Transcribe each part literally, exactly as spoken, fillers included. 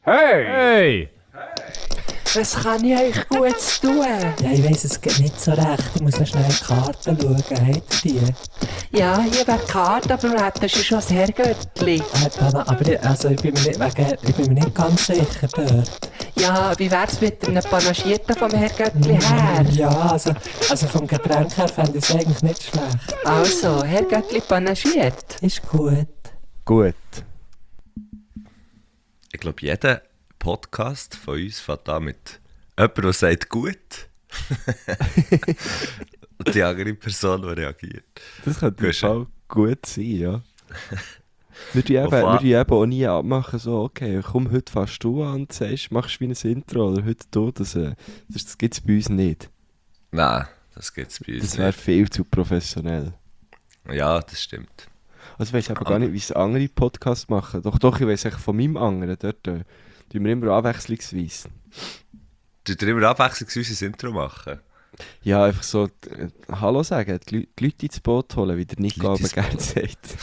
Hey! Hey! Was kann ich euch Gutes tun? Ja, ich weiss es geht nicht so recht. Ich muss noch schnell in die Karten schauen. Habt ihr die? Ja, hier wäre die Karte, aber wir hätten schon das Herrgöttli. Äh, Dana, aber ich, also ich, bin mir nicht, wegen, ich bin mir nicht ganz sicher dort. Ja, wie wär's mit einem Panagierten vom Herrgöttli her? Ja, also, also vom Getränk her fände ich es eigentlich nicht schlecht. Also, Herrgöttli panagiert. Ist gut. Gut. Ich glaube, jeder Podcast von uns fängt an mit jemandem, der sagt gut. Und die andere Person, die reagiert. Das könnte im Gut schon. Fall gut sein, ja. Wir tun eben, Auf wir wa- tun eben auch nie abmachen, so, okay, komm, heute fährst du an und sagst, machst wie ein Intro, oder heute du, das, äh, das, das gibt es bei uns nicht. Nein, das gibt es bei uns Das wäre nicht. viel zu professionell. Ja, das stimmt. Also ich weiss aber gar nicht, wie es andere Podcasts machen. Doch, doch, ich weiss eigentlich von meinem anderen, dort äh, tun wir immer abwechslungsweise. Du dir immer abwechslungsweise ein Intro machen. Ja, einfach so äh, Hallo sagen, die, Leu- die Leute ins Boot holen, wie der Nico Leute aber ins gerne Boot. sagt.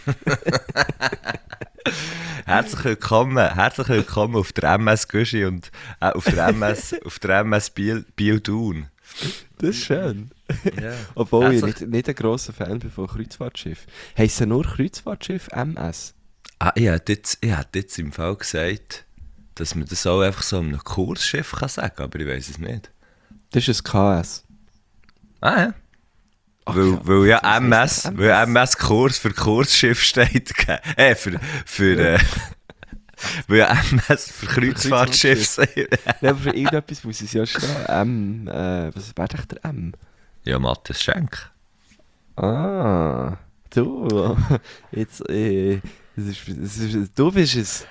Herzlich willkommen, herzlich willkommen auf der M S Güschi und äh, auf der M S, auf der M S Biel, Biel Thun. Das ist schön. Ja. Obwohl ich Herzlich- nicht, nicht ein grosser Fan bin von Kreuzfahrtschiff. Heissen nur Kreuzfahrtschiff M S? Ah, ich hätte jetzt, ich hätte jetzt im Fall gesagt, dass man das auch einfach so einem Kursschiff kann sagen, aber ich weiß es nicht. Das ist ein K S. Ah ja. Ach weil, ja, weil ja das M S, heisst M S. weil M S Kurs für Kursschiff steht. ge- Äh, für, für, äh, weil ja M S für Kreuzfahrtschiff sagt. Ja, aber für irgendetwas muss es ja stehen. M, äh, was wäre echt der M? Ja, Matthias Schenk. Ah, du. Jetzt, äh, das ist, das ist, du bist es.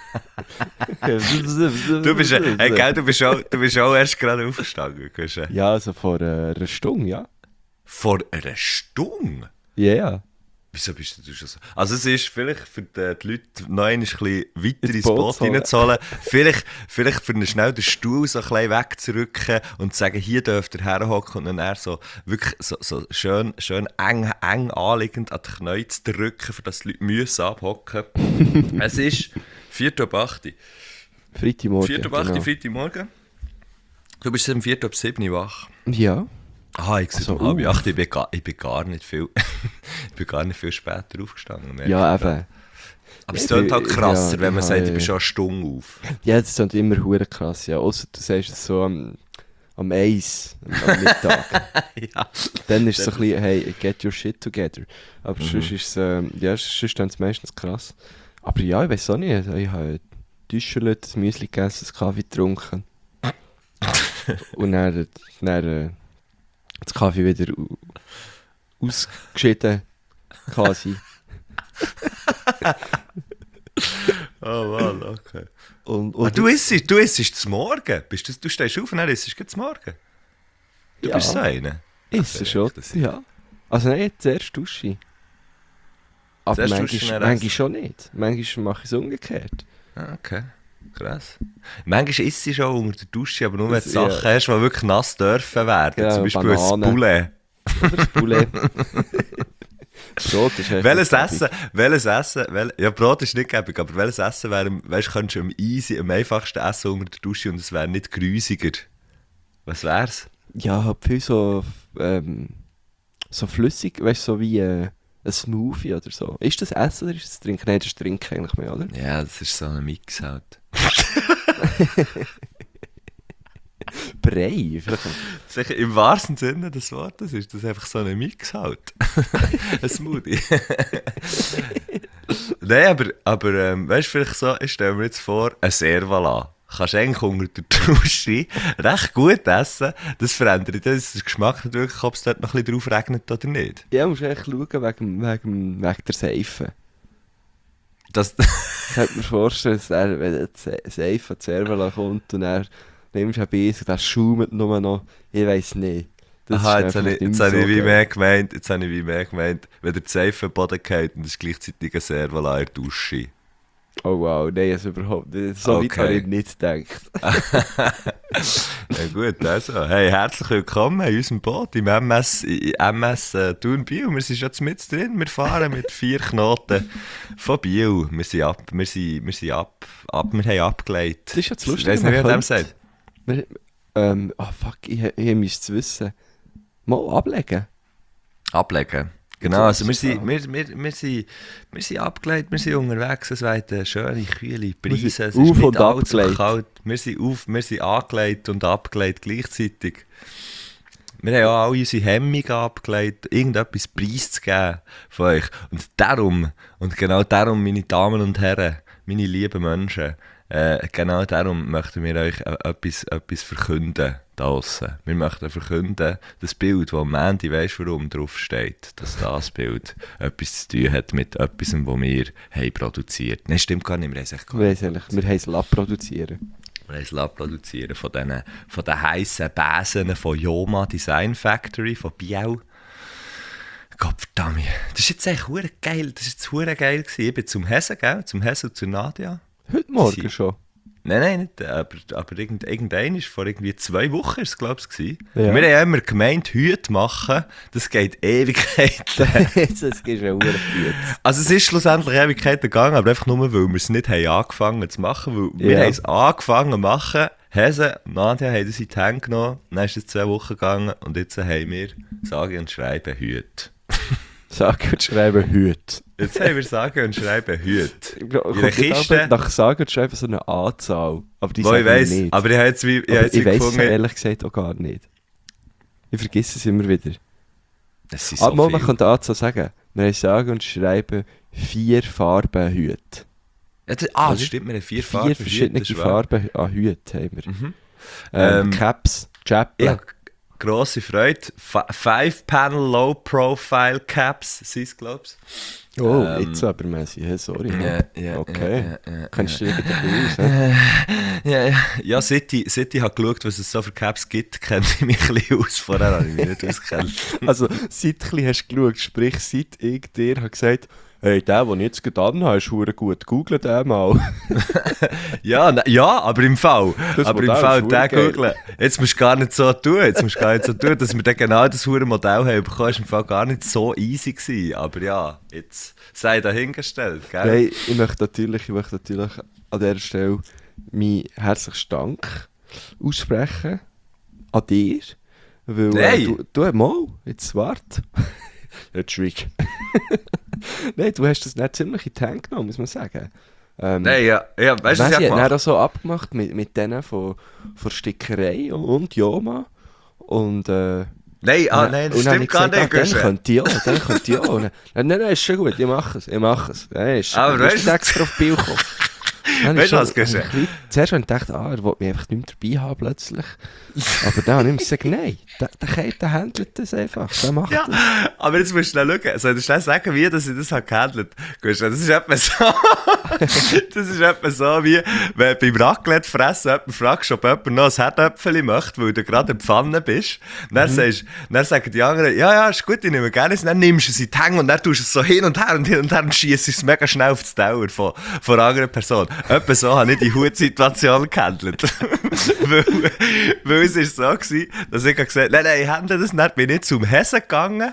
Du bist, äh, hey, gell, du bist auch, du bist auch erst gerade aufgestanden. Gehst du? Ja, also vor äh, einer Stunde, ja. Vor einer Stunde? Ja, yeah. Wieso bist du schon so? Also es ist vielleicht für die, die Leute noch ein bisschen weiter Ins ins Boot Boot zu holen. reinzuholen. Vielleicht, vielleicht für einen schnell den Stuhl so ein bisschen wegzurücken und zu sagen, hier dürft ihr herhocken und dann eher so wirklich so, so schön, schön eng, eng anliegend an die Knie zu drücken, für dass die Leute müssen abhocken. Es ist vier Uhr acht. Freitagmorgen. vier Uhr acht, genau. Freitagmorgen. Du bist um vier Uhr sieben wach. Ja. Ah, ich Also, also, um halb uh. acht, ich bin, gar, ich bin gar nicht viel, ich bin gar nicht viel später aufgestanden. merke Ja, ich gerade. eben. Aber es Ich klingt bin- halt krasser, ja, wenn man ich sagt, habe- ich bin schon eine Stunde auf. Ja, das klingt immer hure krass, ja. Ausser du sagst es so am, am eins, am Mittag. Ja. Dann ist es so ein bisschen, hey, get your shit together. Aber Mhm. sonst ist es, ähm, ja, sonst ist es meistens krass. Aber ja, ich weiß auch nicht. Ich habe Täuscherlet, ein Müsli gegessen, einen Kaffee getrunken. Und dann, dann äh, das Kaffee wieder au- ausgeschieden, quasi. Oh Mann, okay. Und, Ah, und du isst, du isst zum Morgen? Bist du, du stehst auf und dann isst du zum Morgen? Du Ja. bist so einer? ist es schon, das- ja. Also nein, zuerst dusche ich. Aber Zuerst manchmal, duschen, dann manchmal essen. schon nicht. Manchmal mache ich es umgekehrt. Ah, okay, krass. Manchmal isst du schon unter der Dusche, aber nur wenn Das- du Sachen ja. hast, die wirklich nass dürfen werden. Ja, Zum Beispiel Bananen. ein Poulet. Oder das Poulet. Brot ist echt Welches nicht Essen, welches Essen, wel, ja Brot ist nicht gäbig, aber welches Essen wäre, weißt, könntest du am easy, am einfachsten essen unter der Dusche und es wäre nicht grusiger. Was wär's? Ja, halt viel so, ähm, so flüssig, weißt du, so wie äh, ein Smoothie oder so. Ist das Essen oder ist das Trinken? Nein, das ist Trinken eigentlich mehr, oder? Ja, das ist so ein Mix halt. Brei, vielleicht. Sicher, im wahrsten Sinne des Wortes ist das einfach so ein Mix halt. Ein Smoothie. Nein, aber, aber ähm, weißt du, vielleicht so, ich stelle mir jetzt vor, ein Servala. Kannst du eigentlich unter der Dusche recht gut essen. Das verändert das, den Geschmack nicht wirklich, ob es dort noch ein bisschen drauf regnet oder nicht. Ja, musst du echt schauen wegen, wegen, wegen der Seife. Das, Ich könnte mir vorstellen, dass er, wenn der Se- Seife an die Servala kommt und er nimmst du ein bisschen, der schaumt nur noch, ich weiss nicht. Das Aha, ist jetzt habe einfach ich, nicht jetzt habe ich so wie geil. mehr gemeint, jetzt habe ich wie mehr gemeint, wenn der Seife am Boden geht und es ist gleichzeitig ein Servala in der Dusche. Oh wow, nein, also überhaupt nicht. So weit Okay. habe ich nicht gedacht. Ja gut, also, hey, herzlich willkommen in unserem Boot im M S, M S äh, Thun Biel. Wir sind schon mit drin, wir fahren mit vier Knoten von Biel. Wir sind ab, wir sind, wir sind ab, ab, wir haben abgeleitet. Das ist ja das Ich Lustige, weiss nicht, wie man man dem könnte- sagt. Wir, ähm, ah fuck, ich, ich müsste es wissen. Mal ablegen. Ablegen. Genau, also wir sind, wir, wir, wir sind, wir sind abgeleitet, wir sind unterwegs, es weht eine schöne, kühle Brise, es ist auf nicht und allzu abgeleitet. kalt. Wir sind, auf, wir sind angelegt und abgeleitet gleichzeitig. Wir haben auch alle unsere Hemmungen abgeleitet, irgendetwas preiszugeben von euch. Und darum, und genau darum, meine Damen und Herren, meine lieben Menschen, äh, genau darum möchten wir euch äh, etwas, etwas verkünden da draussen. Wir möchten verkünden, das Bild, das am Ende, weisst du warum, draufsteht, dass das Bild etwas zu tun hat mit etwas, das wir haben produziert. Nein, stimmt gar nicht, wir haben es echt gar Wir, nicht haben es eigentlich- wir haben es Lab produzieren. wir haben es lassen produzieren von den, von den heissen Bäsen von Joma Design Factory, von Biel. Gottverdammt. Das ist jetzt echt hure geil. Das ist jetzt hure geil gewesen. Ich bin zum Hesse, gell? Zum Hesse und zu Nadia. Heute Morgen Sie- schon. Nein, nein, nicht. Aber, aber irgend, irgendein ist vor irgendwie zwei Wochen, ist es, glaube ich, gewesen. Ja. Wir haben ja immer gemeint, Hüte machen, das geht Ewigkeiten. Jetzt das ist ja verdammt gut. Also es ist schlussendlich Ewigkeiten gegangen, aber einfach nur, weil wir es nicht haben angefangen zu machen. Weil wir Ja. haben es angefangen zu machen, Hese und Nadia haben das in die Hände genommen, dann ist es zwei Wochen gegangen und jetzt haben wir sage und schreiben Hüte. Sagen und schreiben heute. Jetzt haben wir sage und schreiben Hüte. Ich glaub, In der kommt nicht Kiste, aber nach Sagen und schreiben so eine Anzahl. Aber die wo ich sagen wir weiss, nicht. aber ich habe jetzt wie, ich Aber habe jetzt ich wie weiss es gefunden, ehrlich gesagt auch gar nicht. Ich vergesse es immer wieder. das sind So so Aber man viel. könnte Anzahl sagen. Wir haben Sagen und schreiben vier Farben Hüte. Ja, das, ah, das Oder? stimmt, wir haben vier, Vier Farben. verschiedene das ist wahr. Farben an Hüte haben wir. Mhm. Ähm, Ähm, Caps, Chappen. Ich habe grosse Freude. F- Five-Panel Low-Profile Caps sind es, glaube ich. Oh, ähm, jetzt aber mäßig. Hey, sorry. Ja, ja, Okay. ja, ja, ja, Kannst du ja. dir irgendwie aus, ne? Ja, ja. Ja, seit ich, seit ich habe geschaut, was es so für Caps gibt, kenne ich mich ein bisschen aus. Vorher habe ich mich nicht ausgekannt. Also, seit du hast du geschaut, sprich, seit ich dir habe gesagt, hey, der, den ich jetzt gerade anhabe, ist verdammt gut. Google den mal. Ja, na, ja, aber im Fall. Das aber im Modell Fall, ist den verdammt googeln. Jetzt musst du gar nicht so tun. Jetzt musst du gar nicht so tun, dass wir dann genau das hure Modell haben bekommen. Ist im Fall gar nicht so easy gewesen. Aber ja, jetzt sei dahingestellt, gell? Nein, ich möchte natürlich, ich möchte natürlich an dieser Stelle meinen herzlichen Dank aussprechen an dir. Weil Nein. äh, du, du, mal, jetzt warte. Jetzt schwieg. Nein, du hast das nicht ziemlich in die Hände genommen, muss man sagen. Ähm, Nein, ja, ja, weißt du, was Messi ich hat gemacht dann auch so abgemacht mit, mit denen von, von Stickerei und Joma. Und, äh, Nein, ah, und- nein, das und dann habe stimmt ich gar gesagt, nicht. ah, dann Guschen. könnte ich auch, dann könnte ich auch. Und dann, nein, nein, nein, ist schon gut, ich mache es, ich mache es. Nein, ist schon Aber gut. Du weißt musst du- extra auf die Bild kommen. Dann Weißt ist du, was, schon- Guschen? ein bisschen- Zuerst habe ich gedacht, ah, er will mich einfach nicht mehr dabei haben plötzlich. Aber dann habe ich ihm gesagt, nein, der, der Kate, der handelt das einfach, der macht Ja, das. aber jetzt musst du schnell schauen. Soll ich dir schnell sagen, wie dass ich das habe gehandelt habe? Das ist etwa so, das ist etwa so wie, wenn du beim Raclette fressen jemanden fragst, ob jemand noch ein Herdöpfeli möchte, weil du gerade in der Pfanne bist. Dann, Mhm. sagst, dann sagen die anderen, ja, ja, ist gut, ich nehme gerne. Dann nimmst du es in die Hänge und dann tust du es so hin und her und hin und her und schiessst es mega schnell auf die Dauer von, von einer anderen Person. Etwa so habe ich die Hutsituation gehandelt. weil, weil es ist so war, dass ich gesagt habe, nein, nein, ich handle das nicht, bin nicht zum Hessen gegangen.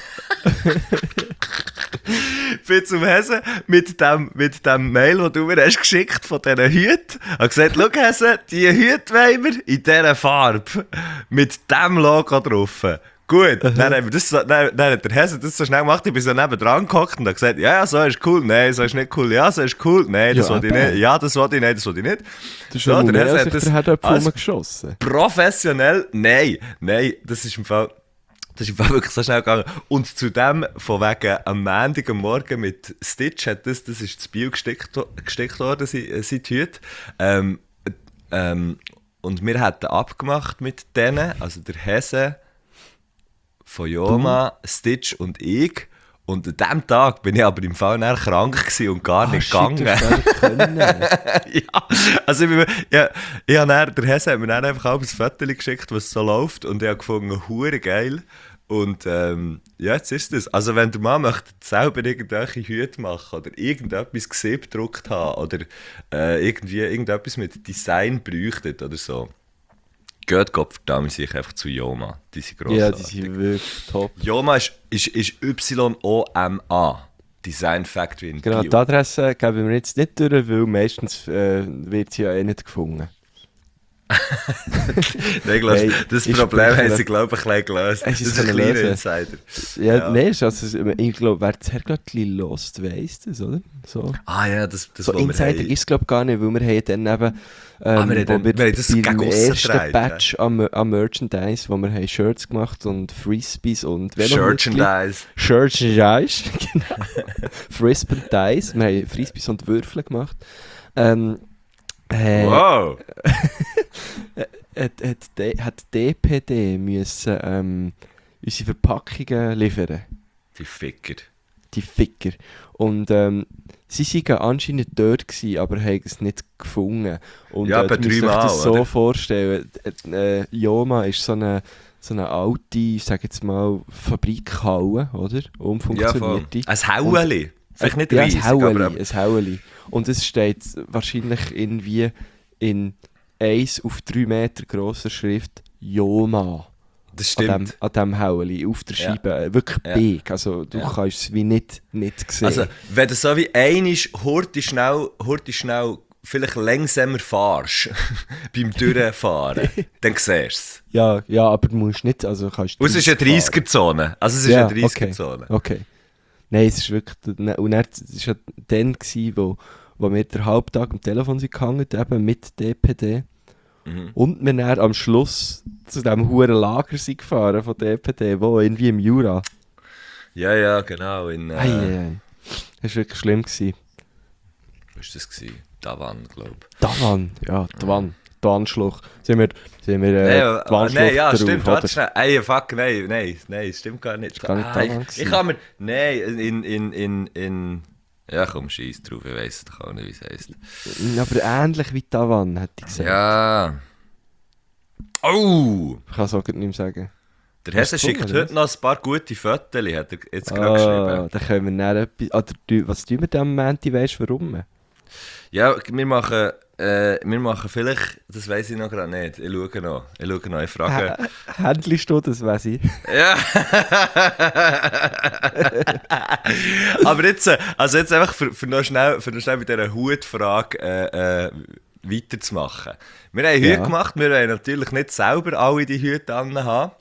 bin zum Hessen mit dem, mit dem Mail, das du mir hast geschickt von diesen Hüten. Ich habe gesagt, schau Hessen, die Hüte wollen wir in dieser Farbe. Mit diesem Logo drauf. Gut, dann, haben wir das so, dann, dann hat der Hessen das so schnell gemacht, ich bin so neben dran gehockt und habe gesagt, ja, ja, so ist cool, nein, so ist nicht cool, ja, so ist cool, nein, das Ja, will ich eben. nicht, ja, das will ich nicht, das will ich nicht. Das ist So, schon der mehr, Hesse als hat ich das der Herdöpfel als rumgeschossen. professionell, nein, nein, das ist im Fall, das ist im Fall wirklich so schnell gegangen. Und zudem, von wegen am Montag am Morgen mit Stitch, hat das, das ist das Bio gestickt, gestickt worden, sie- seit heute. Ähm, ähm, und wir hatten abgemacht mit denen, also der Hesse von Joma, Stitch und ich. Und an diesem Tag bin ich aber im Fall nachher krank gewesen und gar nicht Ah, shit, gegangen. du hast gar nicht können. Ja, also ich, bin- ja, ich habe dann, der Hesse hat mir dann einfach auch ein Foto geschickt, was so läuft und ich habe gefunden, hure geil. Und ähm, ja, jetzt ist es. Also wenn der Mann möchte selber irgendwelche Hüte machen oder irgendetwas gesehen gedruckt haben oder äh, irgendwie irgendetwas mit Design bräuchtet oder so, Geht Gott verdammt sich einfach zu Yoma. Die sind grossartig. Ja, die sind wirklich top. Yoma ist, ist, ist Y O M A. Design Factory in Genau, Bio. die Adresse geben wir jetzt nicht durch, weil meistens äh, wird sie ja eh nicht gefunden. Nein, ich glaube, Hey, das ist Problem wirklich- haben sie, glaube ich, ein bisschen gelöst. Es Das ist ist ein so kleiner lösen. Insider. Ja, Ja. nein, ist also, ich glaube, wer das Herrgöttli lost, weiss das, oder? So, Ah ja, das, das so was wir Insider haben. ist es, glaube ich, gar nicht, weil wir haben dann eben, ähm, Ah, wir haben dann- wo wir wir haben das beim gegen aussen ersten gedreht, Batch am, am Merchandise, wo wir haben Shirts gemacht und Frisbees und Merchandise. Merchandise, genau. Frisbee-Dice, wir haben Frisbees und Würfel gemacht. Ähm, äh, Wow! hat, hat, D- hat D P D müssen ähm, unsere Verpackungen liefern. Die Ficker. Die Ficker. Und ähm, sie waren anscheinend dort, gewesen, aber haben es nicht gefunden. Und, Ja, äh, bei du musst drei euch Mal, das so oder? vorstellen. Äh, äh, Joma ist so eine, so eine alte, ich sage jetzt mal, Fabrikhalle, oder? Ja, voll. Umfunktionierte. Ein Haueli. Vielleicht nicht ja, riesig, ein Haueli, aber... ein Haueli. Und es steht wahrscheinlich irgendwie in eins auf drei Meter grosser Schrift Joma. Das An dem, stimmt. an dem Haueli, auf der Ja. Scheibe. Äh, Wirklich Ja. big. Also du Ja. kannst es wie nicht, nicht sehen. Also, wenn du so wie einmal hurti schnell, hurti schnell vielleicht langsamer fahrst beim Durchfahren, dann siehst du es. ja, ja, aber du musst nicht, also kannst Und es ist eine dreißig fahren. dreißiger-Zone. Also es ist Ja, eine dreißiger-Zone. Okay. Nein, es ist wirklich, und er, es war ja dann, gewesen, wo, wo wir den Halbtag am Telefon sind gehangen, eben mit D P D. Mhm. Und wir dann am Schluss zu diesem huren Lager sind gefahren von D P D, wo irgendwie im Jura. Ja, ja, genau. In, äh, Ei, ei, ei. Das war wirklich schlimm. Gewesen. was war das? Gewesen? Davan, glaube ich. Davan, ja, Davan. Die Wandschlucht. Sind wir, sind wir äh, Nein, die äh, Wandschlucht nein, ja, drauf, stimmt, oder? warte schnell. Ey, fuck, nein, nein, nein, stimmt gar nicht. gar nicht Ah, Davan ich, gewesen. ich kann mir, nein, in, in, in, in, ja komm, scheiß drauf, ich weiss es doch auch nicht, wie es heisst. Aber ähnlich wie Davan, hätte ich gesagt. Ja. Oh! Ich kann es auch nicht mehr sagen. Der Hast Hesse du schickt gefunden, heute noch ein paar gute Fotos, hat er jetzt gerade Ah, geschrieben. dann können wir dann etwas... Oder, du- was tun wir dann am Montag, weisst du warum? Ja, wir machen, äh, wir machen vielleicht, das weiss ich noch gerade nicht, ich schaue noch, ich schaue noch, ich frage. Händlst du das, weiss ich? Ja. Aber jetzt, äh, also jetzt einfach für, für, noch schnell, für noch schnell mit dieser Hutfrage äh, äh, weiterzumachen. Wir haben Hüte Ja. gemacht, wir wollen natürlich nicht selber alle die Hüte anhaben.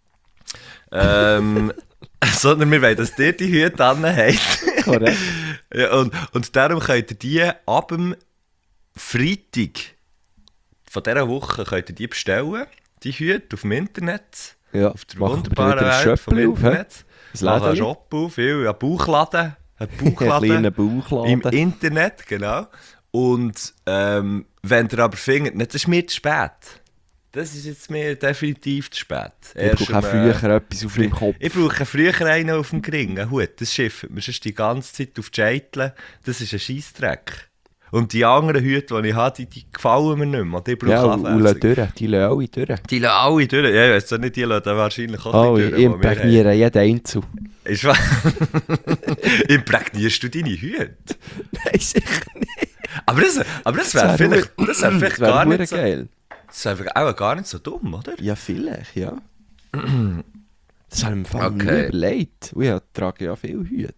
Ähm, sondern wir wollen, dass ihr die Hüte anhabt. Korrekt. Ja, und, und darum könnt ihr die ab dem Freitag von dieser Woche könnt ihr die bestellen, die Hüte auf dem Internet. Ja, Auf der machen wir wunderbaren wieder ein Welt vom Schöppli auf, hä? Internet. Ein Machen einen Lädeli. Shop auf, viel, ein Bauchladen. Ein Ein kleiner Bauchladen Bauchladen. im Internet, genau. Und ähm, wenn ihr aber findet, nicht, das ist mir zu spät. Das ist jetzt mir definitiv zu spät. Ich Erst brauche auch am, äh, früher etwas auf dem Kopf. Ich brauche früher einen auf dem Gring, einen Hut. Das schifft mir sonst die ganze Zeit auf die Scheitel. Das ist ein Scheissdreck. Und die anderen Hüte, die ich habe, die, die gefallen mir nicht mehr. Die brauche Ja, ich und, und lassen Abwechslung. durch. Die lassen alle durch. Die lassen alle durch. Ja, ich weiss auch nicht, die lassen dann wahrscheinlich auch Alle ein bisschen durch. die wir haben. imprägnieren, jeden Einzel. Ist wahr? Imprägnierst du deine Hüte? Nein, sicher nicht. Aber das, aber das wäre Das wär vielleicht, das wär vielleicht Das wäre gar verdammt nicht so... geil. Das wäre auch gar nicht so dumm, oder? Ja, vielleicht, ja. Das haben wir okay. nie Okay. überlegt. Und ich trage ja viel Hüte.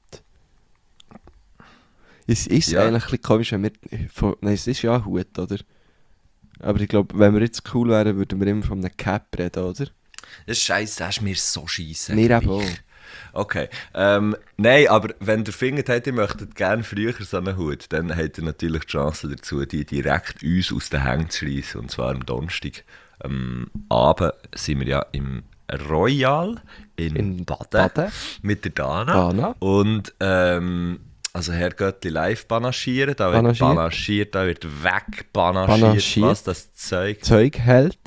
Es ist Ja. eigentlich ein bisschen komisch, wenn wir... Von, nein, es ist ja ein Hut, oder? Aber ich glaube, wenn wir jetzt cool wären, würden wir immer von einem Cap reden, oder? Das ist scheiße, das ist mir so scheisse. Mir eben auch. Okay. Ähm, nein, aber wenn ihr findet, habt, ihr möchtet gerne früher so einen Hut, dann habt ihr natürlich die Chance dazu, die direkt uns aus den Hängen zu schliessen. Und zwar am Donnerstag. Am Abend sind wir ja im Royal in, In Baden, Baden. mit der Dana. Dana. Und ähm, also Herr Göttli live panaschieren, da wird Panaschiert. panaschiert, da wird wegpanaschiert, Panaschiert. was das Zeug. Zeug hält.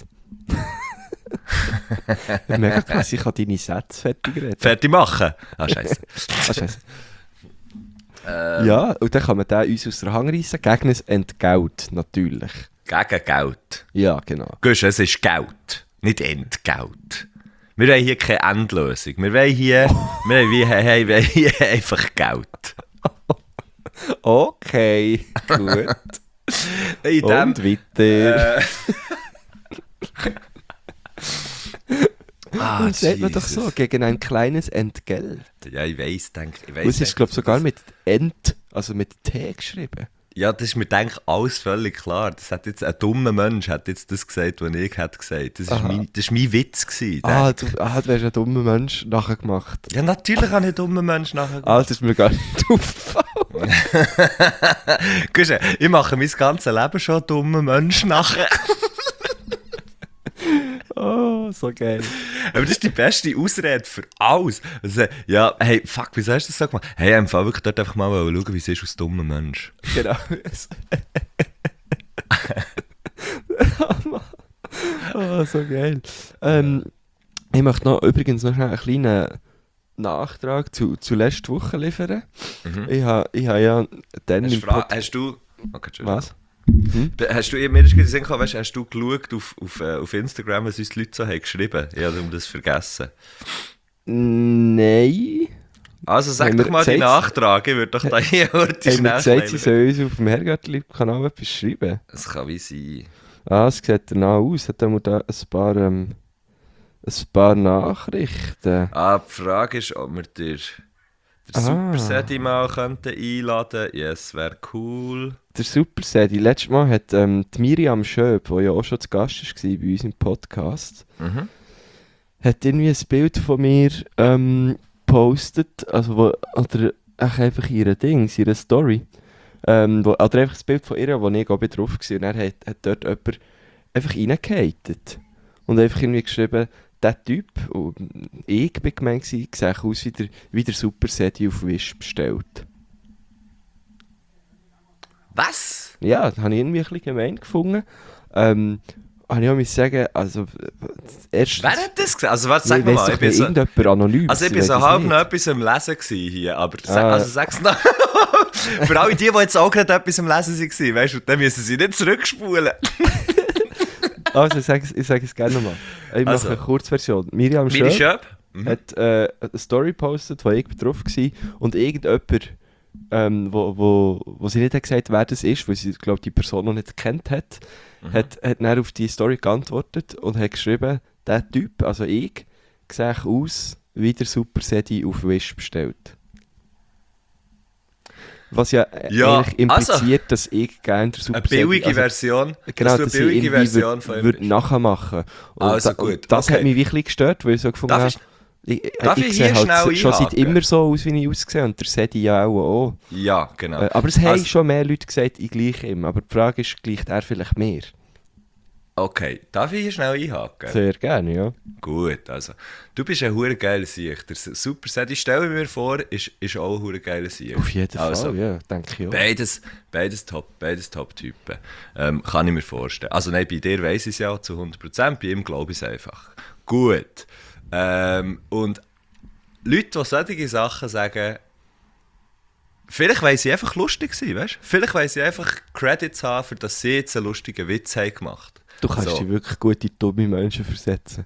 Mega krass, ich kann deine Sätze fertig reden. Fertig machen. Ah, scheiße. Ah, Scheiße. Ja, und dann kann man den uns aus der Hand reissen, gegen ein Entgelt, natürlich. Gegen Geld. Ja, genau. Gusch, es ist Geld, nicht Entgelt. Wir wollen hier keine Endlösung. Wir wollen hier, wir wollen wie, hey, wir wollen hier einfach Geld. Okay, gut. In dem, Und weiter. äh, Ah, Und sagt man doch Jesus. so, gegen ein kleines Entgelt. Ja, ich weiss, denk, ich weiss. Und es ist, nicht, glaube ich, sogar das- mit Ent, also mit T geschrieben. Ja, das ist mir denk alles völlig klar. Das hat jetzt ein dummer Mensch hat jetzt das gesagt, was ich hätte gesagt. Das ist Aha. mein, das ist mein Witz gewesen. Ah, denk. du, ah, du wärst ein dummer Mensch nachgemacht. Ja, natürlich habe ich einen dummen Mensch nachher. Ah, das ist mir gar nicht aufgefallen. Guck, ich mache mein ganzes Leben schon einen dummen Mensch nachher. Oh, so geil. Aber das ist die beste Ausrede für alles. Also, ja, hey, fuck, wieso hast du das so gemacht? Hey, im Fall wirklich dort einfach mal schauen, wie es ist als dummer Mensch. Genau. Oh, so geil. Ähm, ich möchte noch, übrigens noch schnell einen kleinen Nachtrag zu, zu letzter Woche liefern. Mhm. Ich habe ich ha ja dann Hast, im du Fra- Pod- hast du... Okay, Entschuldigung. Was? Be- Hast du, mir ist gerade in den Sinn gekommen, weißt, hast du geschaut auf, auf, äh, auf Instagram, was uns die Leute so haben geschrieben? Ich habe um das vergessen. Nein. Also sag Haben doch wir mal deinen gesagt- Nachtrag, ich würde doch da hier heute Haben wir schnell gesagt, sie schreiben. sollen uns auf dem Herrgöttli-Kanal etwas schreiben? Das kann wie sein. Ah, es sieht danach aus. Hat er da ein paar, ähm, ein paar Nachrichten. Ah, die Frage ist, ob wir dir den Ah. Super Sedi mal könnten einladen könnten. Yes, wäre cool. Der Super Sedi, letztes Mal hat ähm, die Miriam Schöp, die ja auch schon zu Gast war bei uns im Podcast, Mhm. hat irgendwie ein Bild von mir ähm, gepostet, also wo, oder ach, einfach ihre Ding, ihre Story. Ähm, wo, oder einfach das Bild von ihr, wo ich auch drauf war. Und dann hat, hat dort jemand einfach reingehatet. Und einfach irgendwie geschrieben, der Typ, und ich bin gemeint, sieht aus wie der, wie der Super Sedi auf Wish bestellt. Was? Ja, das habe ich irgendwie ein bisschen gemein gefunden. Ähm, habe ich auch müssen sagen, also erstens... Wer hat das gesagt? Also, was, sag ich mal, weiss ich doch bin nicht, so... irgendjemand anonym. Also ich bin so halb noch etwas am Lesen gewesen hier, aber sag, Ah. also sag's noch. Für alle die, die jetzt auch gerade etwas am Lesen waren, weißt du, dann müssen sie nicht zurückspulen. Also ich sage ich sag es gerne nochmal. Ich mache Also. eine Kurzversion. Miriam Mini Schöp Schöp. Mhm. hat äh, eine Story gepostet, wo ich drauf war und irgendjemand, ähm, wo, wo, wo sie nicht hat gesagt, wer das ist, weil sie glaube die Person noch nicht gekannt hat, Mhm. hat, hat dann auf die Story geantwortet und hat geschrieben, der Typ, also ich, sieht aus wie der Super Sedi auf Wish bestellt. Was ja, äh, Ja, eigentlich impliziert, dass ich gerne der Super Eine billige Sedi... Version. Genau, dass dass du ich eine billige irgendwie Version würd, von ihm würd bist. nachmachen. Und Also da, gut, und das okay. hat mich wirklich gestört, weil ich so gefunden Darf habe, ich- ich, darf ich, ich sehe hier halt schnell schon seit einhaken? immer so aus, wie ich aussehe und der Sedi ja auch. auch. Ja, genau. Äh, aber es haben Also- schon mehr Leute gesagt, ich gleiche ihm. Aber die Frage ist, gleicht er vielleicht mehr? Okay, darf ich hier schnell einhaken? Sehr gerne, ja. Gut, also, du bist ein hure geiler Sieg. Der Super Sedi, stell mir vor, ist, ist auch ein hure geiler Sieg. Auf jeden Also, Fall, ja, denke ich auch. Beides, beides top, beides Top-Typen. Ähm, kann ich mir vorstellen. Also nein, bei dir weiss ich es ja zu hundert Prozent, bei ihm glaube ich es einfach. Gut. Ähm, und Leute, die solche Sachen sagen, vielleicht weil sie einfach lustig sind, weißt du? Vielleicht weil sie einfach Credits haben, für das sie jetzt einen lustigen Witz haben gemacht. Du kannst So. dich wirklich gut in dumme Menschen versetzen.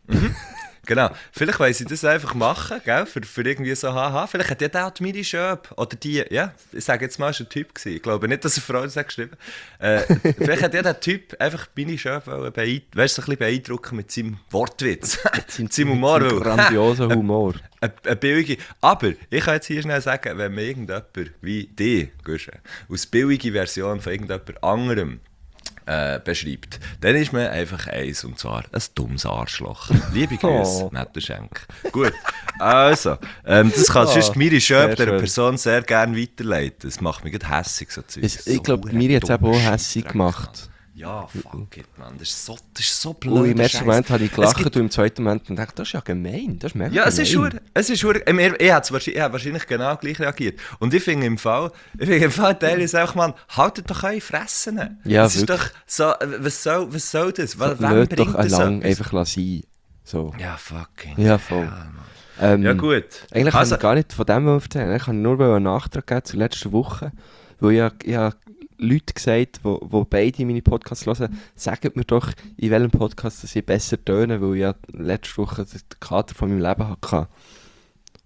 Genau. Vielleicht wollen sie das einfach machen, gell? Für, für irgendwie so, haha. Vielleicht hat ja der auch die Mini Schöp oder die, ja, ich sage jetzt mal, es war ein Typ gewesen. Ich glaube nicht, dass eine Frau das hat geschrieben äh, Vielleicht hat ja der Typ einfach Mini Schöp beeindrucken, weißt, so ein bisschen beeindrucken mit seinem Wortwitz. mit seinem Humor. Mit seinem weil- grandiosen Humor. Eine, eine billige. Aber ich kann jetzt hier schnell sagen, wenn man irgendjemand wie dich, Guschen, aus billige Version von irgendjemand anderem äh, beschreibt, dann ist man einfach eins, und zwar ein dummes Arschloch. Liebe Grüße, Oh. netter Schenk. Gut, also, ähm, das kann Oh, sonst Miri Schöp sehr dieser schön. Person sehr gerne weiterleiten. Das macht mich gerade hässig, so Zeug. Ich, So ich glaube, hure Miri hat es eben dummer auch hässig Dreck, gemacht. Mann. Ja, fuck it, man. Das ist so, das ist so blöd. Und im ersten Moment habe ich Es gelacht gibt- und im zweiten Moment gedacht, das ist ja gemein. Das ist mega Ja, es ist gemein. schwer. Es ist schwer. Ich, ich, ich habe wahrscheinlich, ich habe wahrscheinlich genau gleich reagiert. Und ich finde im Fall, ich finde im Fall teilweise einfach, man, haltet doch eure Fressen. Ja, das ist wirklich. doch so, was soll, was soll das? Was, wem Lass doch bringt ein das lang etwas? einfach sein. So. Ja, fucking. Ja, voll. Mann. Ähm, Ja, gut. Eigentlich kann Also- ich gar nicht von dem erzählen. Ich kann nur einen Nachtrag geben zur letzten Woche. Weil ich, hab- ich habe Leute gesagt, die, die beide meine Podcasts hören, sagt mir doch, in welchem Podcast dass ich besser töne, weil ich ja letzte Woche den Kater von meinem Leben hatte.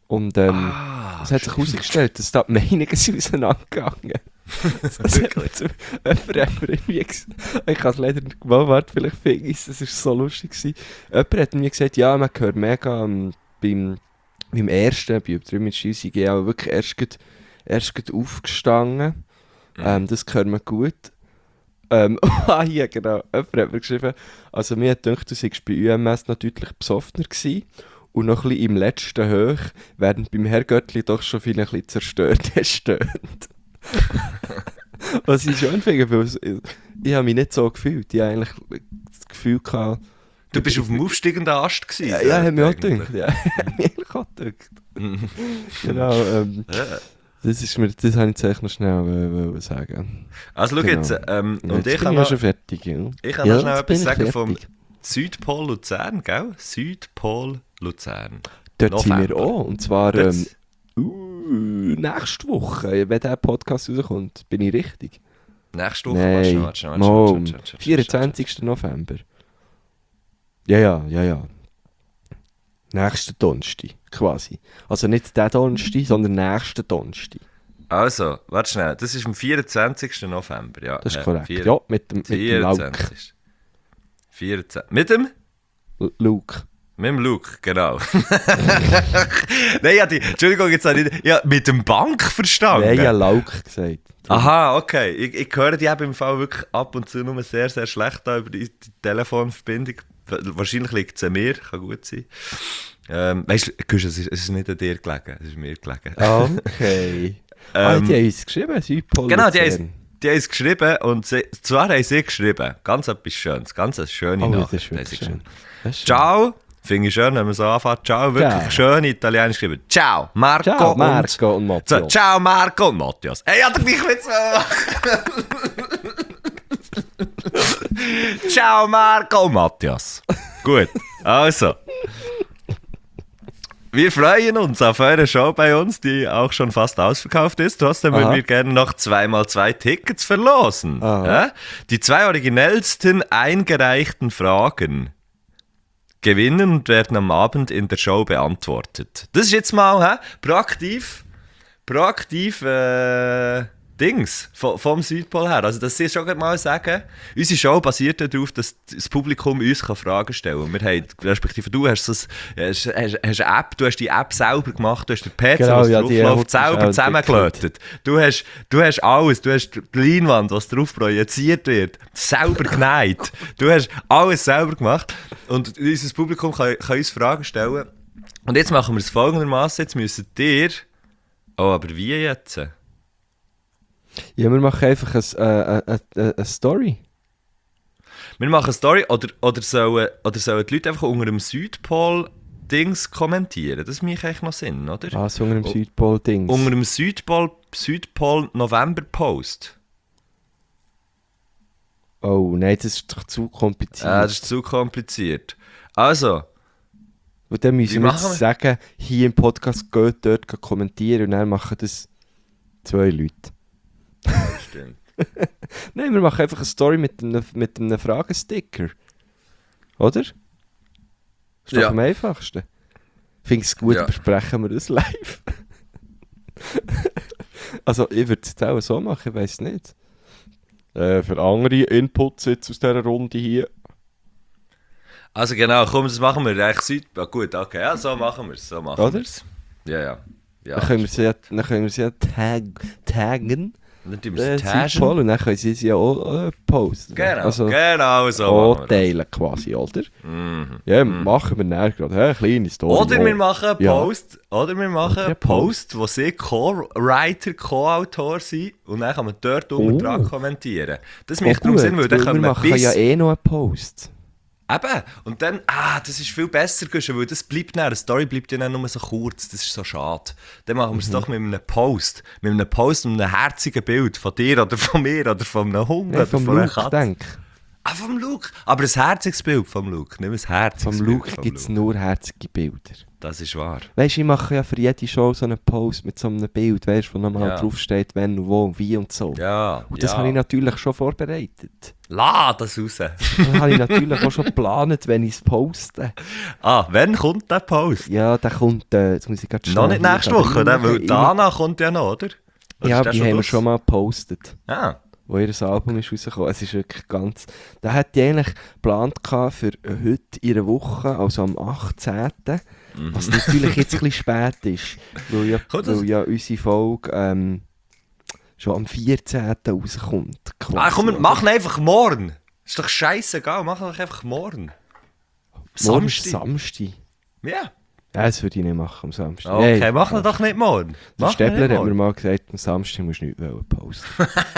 und ähm, Ah, es hat sich herausgestellt, dass da die Meinungen sind auseinandergegangen. Also, Wirklich? jemand hat mir irgendwie gesagt, ich kann es leider nicht mal warten, vielleicht finde ich es, es war so lustig gewesen. Jemand hat mir gesagt, ja, man hört mega ähm, beim, beim ersten, bei «Drei mit Schiel» sind ich auch wirklich erst grad, erst grad aufgestanden. Mhm. Ähm, das hört man gut. Ähm, ah, hier, genau. Jemand hat mir geschrieben, also mir hat gedacht, du seist bei U M S noch deutlich besoffener gewesen und noch ein bisschen im letzten Hoch, während beim Herr Göttli doch schon viel ein bisschen zerstört stöhnt. Was ich schön finde, weil es- ich habe mich nicht so gefühlt. Ich habe eigentlich das Gefühl gehabt... Du bist auf dem aufsteigenden Ast gewesen. Ja, ja, hat mich auch eigentlich. gedacht. Ja, hat mich eigentlich auch gedacht. Mhm. Genau, ähm, Ja. das ist mir, das habe ich jetzt echt noch schnell äh, wollen sagen. Also schau Genau. jetzt, ähm, Ja, und jetzt ich bin habe ja noch, schon fertig. Ja. ich kann Ja, noch schnell jetzt bin etwas ich sagen vom fertig. Südpol Luzern, gell? Südpol Luzern. Dort sind wir November. auch. Und zwar Dort- ähm, uh, nächste Woche, wenn der Podcast rauskommt, bin ich richtig. Nächste Woche, warte schnell, Nein, warte schnell, warte Mo, schnell, warte schnell, warte schnell, vierundzwanzigsten November. Ja, ja, ja, ja. Nächsten Donnerstag, quasi. Also nicht der Donnerstag, sondern nächsten Donnerstag. Also, warte schnell, das ist am vierundzwanzigsten November, ja. Das ist äh, korrekt. vier- Ja, mit dem, mit dem Lauk. vierundzwanzigsten vierundzwanzig Mit dem? L- Luke. Mit dem Luke, genau. Nein, ja, die, Entschuldigung, jetzt habe ich ja, mit dem Bank verstanden. Nein, ich habe Lauk gesagt. Aha, okay. Ich, ich höre die eben im Fall wirklich ab und zu nur sehr, sehr schlecht da über die, die Telefonverbindung. Wahrscheinlich liegt es an mir, kann gut sein. Ähm, weißt du, Gusch, es ist, es ist nicht an dir gelegen, es ist mir gelegen. Okay. ah, Ähm, die haben uns geschrieben, Südpol. Genau, die Luzern. haben, die haben es geschrieben und sie, zwar haben sie geschrieben, ganz etwas Schönes, ganz eine schöne Oh, das Nachricht. ist haben wirklich sie schön. geschrieben. Das ist schön. Ciao, finde ich schön, wenn man so anfängt. Ciao, wirklich Ciao. schön italienisch geschrieben. Ciao, Marco, Ciao, und... Marco und So, Matthias. ciao, Marco und Matthias. Hey, hat er gleich Witz machen? Ciao, Marco und Matthias. Gut, also. Wir freuen uns auf eure Show bei uns, die auch schon fast ausverkauft ist. Trotzdem würden Aha. wir gerne noch zweimal zwei Tickets verlosen. Aha. Ja? Die zwei originellsten eingereichten Fragen gewinnen und werden am Abend in der Show beantwortet. Das ist jetzt mal hä? proaktiv, proaktiv äh, Dings vom, vom Südpol her. Also, dass sie schon mal sagen, unsere Show basiert darauf, dass das Publikum uns kann Fragen stellen kann. Wir haben, respektive du hast, das, hast, hast, hast eine App, du hast die App selber gemacht, du hast den P C, Genau, was ja, drauf die läuft, hast du selber auch zusammengelötet. Du hast, du hast alles, du hast die Leinwand, was drauf projiziert wird, selber genäht. Du hast alles selber gemacht und unser Publikum kann, kann uns Fragen stellen. Und jetzt machen wir es folgendermaßen, jetzt müssen ihr... Oh, aber wie jetzt? Ja, wir machen einfach eine, äh, eine, eine, eine Story. Wir machen eine Story oder, oder, sollen, oder sollen die Leute einfach unter dem Südpol-Dings kommentieren? Das macht eigentlich noch Sinn, oder? Ah, so unter dem Oh. Südpol-Dings. Unter dem Südpol, Südpol-November-Post. Oh, nein, das ist doch zu kompliziert. Ah, das ist zu kompliziert. Also, Und dann müssen Wie wir machen wir? jetzt sagen, hier im Podcast geht dort gehen kommentieren und dann machen das zwei Leute. stimmt. Nein, wir machen einfach eine Story mit einem, mit einem Fragesticker. Oder? Ist doch Ja. am einfachsten. Finde ich es gut, Ja. besprechen wir das live. Also, ich würde es jetzt auch so machen, ich weiß nicht. Äh, für andere Inputs jetzt aus dieser Runde hier. Also genau, komm, das machen wir. Eigentlich Süd... Ah, gut, okay, ja, so machen wir es. So machen Oder? wir's. Ja, ja. ja Dann können wir sie ja, dann können wir sie ja tag, taggen. Dann tun wir Äh, es taschen. Südpol, und dann können sie sie ja auch äh, posten. Genau, Also, genau so auch machen wir teilen quasi, oder? das. Mhm. Ja, machen wir näher gerade. Eine kleine Story. Oder wir machen einen Ja. Post, oder wir machen Oder einen einen Post. Post, wo sie Co-Writer, Co-Autor sind und dann kann man dort unten Oh. dran kommentieren. Das Oh, macht darum gut, Sinn, weil dann weil können wir wir machen bis... ja eh noch einen Post. Eben, und dann, ah, das ist viel besser, Guschen, weil das bleibt dann, eine Story bleibt ja dann nur so kurz, das ist so schade. Dann machen wir es doch mit einem Post, mit einem Post und einem herzigen Bild von dir oder von mir oder von einem Hund Ja, oder vom von einer Luke, Katze. denk. Ah, vom Luke. Aber ein herziges Bild vom Luke, nicht ein herziges Vom Bild Luke gibt es nur herzige Bilder. Das ist wahr. Weißt du, ich mache ja für jede Show so einen Post mit so einem Bild, weißt du, wo nochmal Ja. draufsteht, wenn und wo und wie und so. Ja, Und das ja. habe ich natürlich schon vorbereitet. Lass das raus. Das habe ich natürlich auch schon geplant, wenn ich es poste. Ah, wann kommt der Post? Ja, der kommt, äh, jetzt muss ich gerade Noch schnell nicht nächste hier Woche, rein- ne? Weil rein- Dana kommt ja noch, oder? Oder Ja, ist der die haben wir draus? schon mal gepostet, Ah, wo ihr Album ist rausgekommen. Es ist wirklich ganz... Da hätte ich eigentlich geplant gehabt für heute in einer Woche, also am achtzehnten Was natürlich jetzt ein bisschen spät ist, weil ja, Kommt das- weil ja unsere Folge ähm, schon am vierzehnten rauskommt. quasi, ah komm, oder? mach ihn einfach morgen. Ist doch scheißegal, mach ihn doch einfach morgen. Morgen ist Samstag. Samstag. Ja. Ja, das würde ich nicht machen am Samstag. Okay, Nein, mach ihn doch nicht morgen. Der Mach ihn Stäbler nicht hat mir morgen. mal gesagt, am Samstag musst du nichts posten.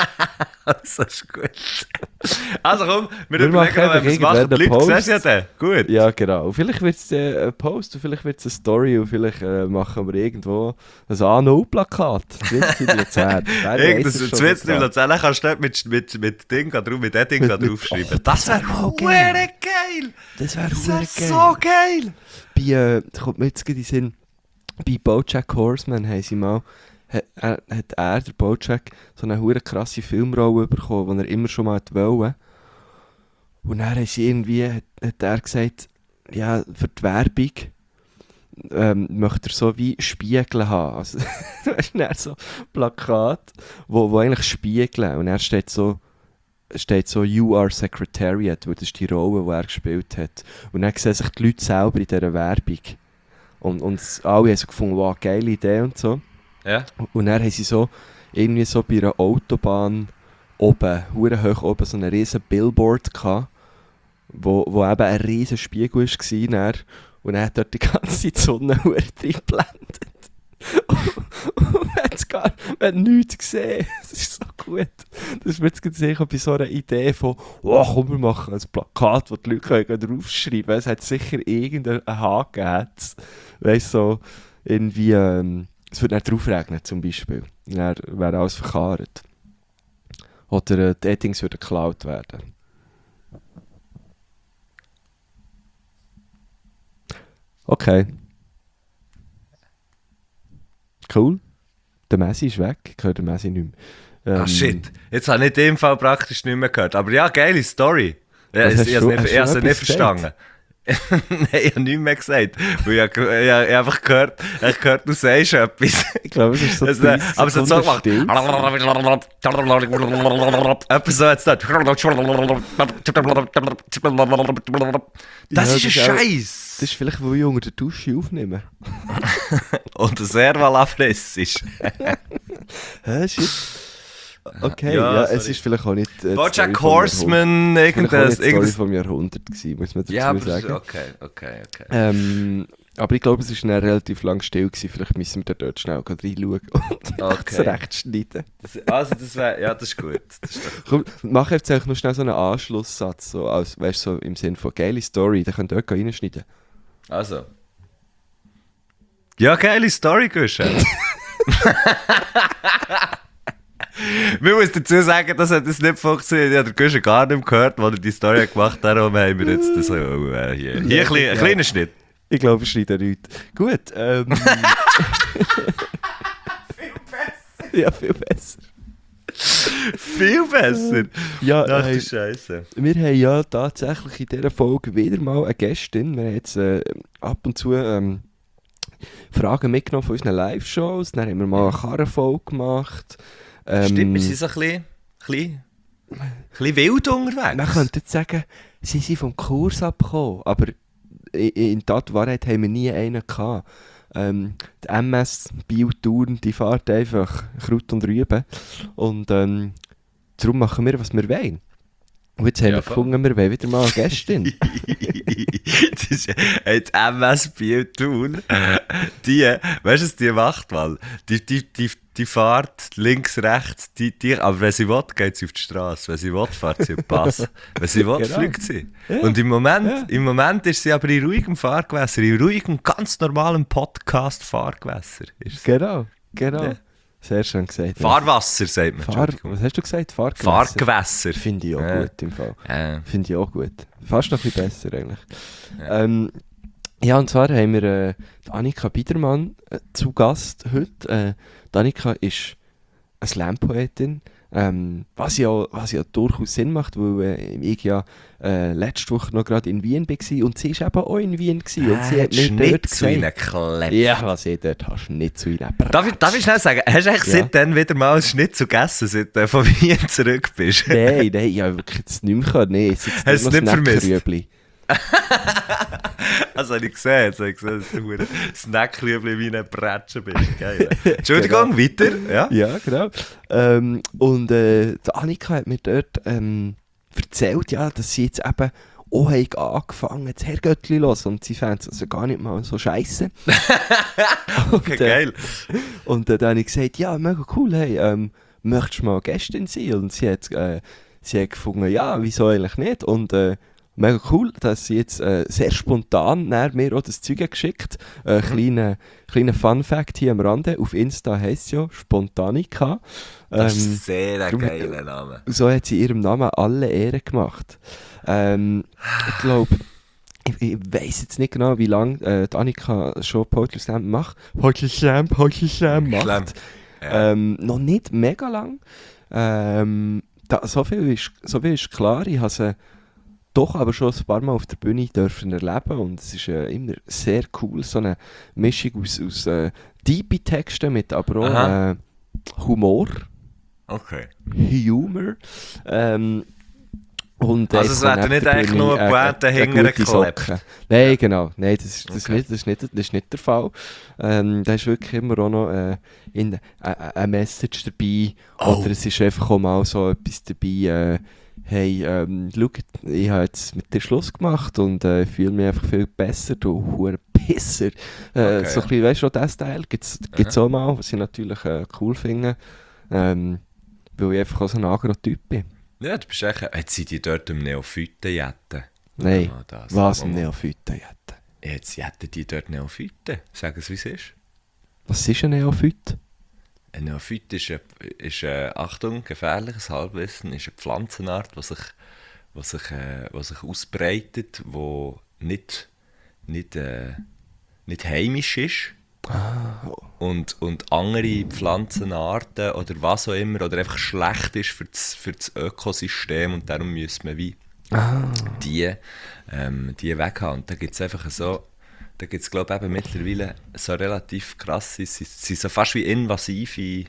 Das ist gut. Also komm, wir, Wir überlegen machen mal, wenn wir es einfach machen. Die irgendwann Leute einen sehen es ja dann. Gut. Ja, genau. Und vielleicht wird es äh, ein Post und vielleicht wird es eine Story und vielleicht äh, machen wir irgendwo ein A null Plakat. zwanzig Luzern. Irgendein Zwitzchen Luzern kannst du dort mit, mit, mit Ding da drauf, mit dem Ding da Mit- mit- draufschreiben. Oh, das das wäre wär mal geil. geil. geil. Das wäre Das wäre geil. so geil. Bei, äh, da kommt mir jetzt gerade in den Sinn, bei BoJack Horseman haben sie mal, hat, er, hat er, der BoJack, so eine hure krasse Filmrolle bekommen, die er immer schon mal wollte. Und dann haben sie irgendwie, hat, hat er gesagt, ja, für die Werbung ähm, möchte er so wie Spiegel haben. Also, da ist dann so Plakat, wo, wo eigentlich spiegeln. Und er steht so, steht so «You are Secretariat», weil das ist die Rolle, die er gespielt hat. Und dann sehen sich die Leute selber in dieser Werbung. Und, und alle haben so gefunden, wow, geile Idee und so. Ja. Und dann haben sie so, irgendwie so bei einer Autobahn oben, hure hoch oben, so einen riesen Billboard gehabt, wo, wo eben ein riesen Spiegel war. Dann, und dann hat dort die ganze Zeit die Sonne hure reingeblendet. Und man hat gar man hat nichts gesehen. Das ist so gut. Das ist mir jetzt gesehen bei so einer Idee von, oh, komm, wir machen ein Plakat, wo die Leute können draufschreiben können. Es hat sicher irgendeinen Haken gegeben. Weißt du, so, irgendwie, ähm, es würde nicht drauf regnen zum Beispiel. Dann wäre alles verkarrt. Oder äh, die Eddings würden geklaut werden. Okay. Cool. Der Messi ist weg. Ich höre den Messi nicht mehr. Ähm, Ah shit, jetzt habe ich in dem Fall praktisch nicht mehr gehört. Aber ja, geile Story. Ja, Was ich hast ich habe du- es hast nicht, du ich habe es noch nicht etwas verstanden. Nein, ich habe nichts mehr gesagt. Weil ich, habe- ich, habe einfach gehört, ich habe gehört, du sagst etwas. Ich glaube, es ist so Also, äh, dreißig aber es hat so Sekunden gemacht. still. Etwas so jetzt dort. Das Ja, ist ein das ist auch- Scheiß. Das ist vielleicht, weil ich unter der Dusche aufnehme. Und sehr mal Afress ist. Hä, shit. Okay, Ja, ja, sorry. es ist vielleicht auch nicht... äh, die Story Bojack vom Horseman, Jahrhundert. Vielleicht auch irgendwas. nicht die Story irgendwas. vom Jahrhundert gewesen, muss man dazu Ja, aber sagen. okay, okay, okay. Ähm, aber ich glaube, es war dann relativ lang still gewesen. Vielleicht müssen wir da dort schnell gleich reinschauen und das Okay. recht schneiden. Das, also das wäre, ja, das ist gut. Das ist doch, Komm, mach jetzt eigentlich noch schnell so einen Anschlusssatz, so, als, weißt, so im Sinne von geile Story, da könnt ihr dort reinschneiden. also. Ja, geile Story, Guschen. Wir müssen dazu sagen, dass hat das nicht funktioniert. Ich habe den Guschen gar nicht mehr gehört, als er die Story gemacht hat. Darum haben wir jetzt das so, äh, hier. Hier ein, klein, ein kleiner Schnitt. Ich glaube, ich schneide nichts. Gut, ähm... Viel besser. ja, viel besser. Viel besser. Ja, Ach hey, du Scheiße. wir haben ja tatsächlich in dieser Folge wieder mal eine Gästin. Wir haben jetzt äh, ab und zu ähm, Fragen mitgenommen von unseren Live-Shows. Dann haben wir mal eine Karrenfolge gemacht. Ähm, Stimmt, wir sind so ein bisschen, bisschen, ein bisschen wild unterwegs. Man könnte jetzt sagen, sie sind vom Kurs abgekommen, aber in, in Tat Wahrheit haben wir nie einen gehabt. Ähm, die M S Bio-Touren, die fährt einfach Kraut und Rüben. Und ähm, darum machen wir, was wir wollen. Und jetzt haben Ja, wir voll. gefunden, wir wollen wieder mal eine Gästin. Das ist äh, die M S Bio tun. Die, weißt du, was die macht, mal? Die, die, die, die fährt links, rechts, die, die, aber wenn sie will, geht sie auf die Straße. Wenn sie will, fährt sie auf den Pass. Wenn sie will, Genau. fliegt sie. Ja. Und im Moment, Ja. im Moment ist sie aber in ruhigem Fahrgewässer, in ruhigem, ganz normalem Podcast-Fahrgewässer. Ist sie. Genau, genau. Ja. Sehr schön gesagt. Fahrwasser, sagt man. Fahr, was hast du gesagt? Fahrgewässer? Fahrgewässer. Finde ich auch Ja. gut im Fall. Äh. Finde ich auch gut. Fast noch ein bisschen besser eigentlich. Ja. Ähm, ja, und zwar haben wir äh, die Annika Biedermann äh, zu Gast heute. Äh, die Annika ist eine Slam-Poetin, ähm, was, ja, was ja durchaus Sinn macht, weil äh, ich ja äh, letzte Woche noch gerade in Wien war und sie war eben auch in Wien gewesen, und sie hat mir dort nicht zu ihnen gesagt, geklebt. ja, was ich dort hast, nicht zu ihnen Darf ich, darf ich schnell sagen, hast du eigentlich Ja. seitdem wieder mal einen Schnitzel gegessen, seit du von Wien zurück bist? Nein, nein, ich habe wirklich jetzt nicht mehr können. Nee, jetzt Hast du es noch nicht vermisst? Snackrüebli. Also habe ich gesehen, also habe ich gesehen, dass du ein Snackrüebli wie ein Bretschen bist. Geil. Entschuldigung, weiter. Ja? Ja, genau. Ähm, und äh, die Annika hat mir dort ähm, erzählt, ja, dass sie jetzt eben auch haben angefangen das Herrgöttli zu hören und sie fanden es also gar nicht mal so scheiße. Okay, und, äh, geil. Und äh, dann habe ich gesagt, ja, mega cool, hey, ähm, möchtest du mal Gästin sein? Und sie hat, äh, sie hat gefunden, ja, wieso eigentlich nicht? Und äh, mega cool, dass sie jetzt äh, sehr spontan nach mir auch das Zeug hat geschickt. Äh, Mhm. kleiner kleiner Fun-Fact hier am Rande, auf Insta heisst es ja Spontanica. Das Ähm, ist sehr ein darum- geiler Name. so hat sie ihrem Namen alle Ehre gemacht. Ähm, ich glaube, ich, ich weiß jetzt nicht genau, wie lange äh, die Annika schon Poetry Slam macht. Poetry Slam, Poetry Slam macht. Slam. Ja. Ähm, noch nicht mega lang. Ähm, da, so, viel ist, so viel ist klar. Ich habe sie doch aber schon ein paar Mal auf der Bühne dürfen erleben und es ist äh, immer sehr cool. So eine Mischung aus, aus äh, deepen Texten mit aber auch Aha. äh, Humor. Okay. Humor. Ähm, und Also es werden nicht eigentlich nur Poeten hintergeklebt. Nein, genau. Nein, das ist, das, ist Okay. nicht, das, ist nicht, das ist nicht der Fall. Ähm, da ist wirklich immer auch noch äh, in, äh, eine Message dabei. Oh. Oder es ist einfach auch mal so etwas dabei, äh, hey, ähm, schau, ich habe jetzt mit dir Schluss gemacht und äh, fühle mich einfach viel besser, du hure Pisser. Äh, Okay, so ja. ein bisschen, weißt du, auch diesen Teil gibt es auch mal, was ich natürlich äh, cool finde. Ähm, weil ich einfach auch so ein Agro-Typ bin. Ja, du bist echt... Jetzt sind die dort im Neophyten jetten. Nein, Ah, das. was ein Mama. Neophyten jetten. Jetzt jetten die dort Neophyten. Sag es, wie es ist. Was ist ein Neophyt? Ein Neophyt ist, ein, ist ein, Achtung, gefährliches Halbwissen, ist eine Pflanzenart, die sich, die sich, äh, die sich ausbreitet, die nicht, nicht, äh, nicht heimisch ist. Und, und andere Pflanzenarten oder was auch immer, oder einfach schlecht ist für das, für das Ökosystem und darum müssen wir wie die, ähm, die weghaben. Und da gibt es einfach so, da gibt es glaube ich eben mittlerweile so relativ krasse, sie sie sind so fast wie invasive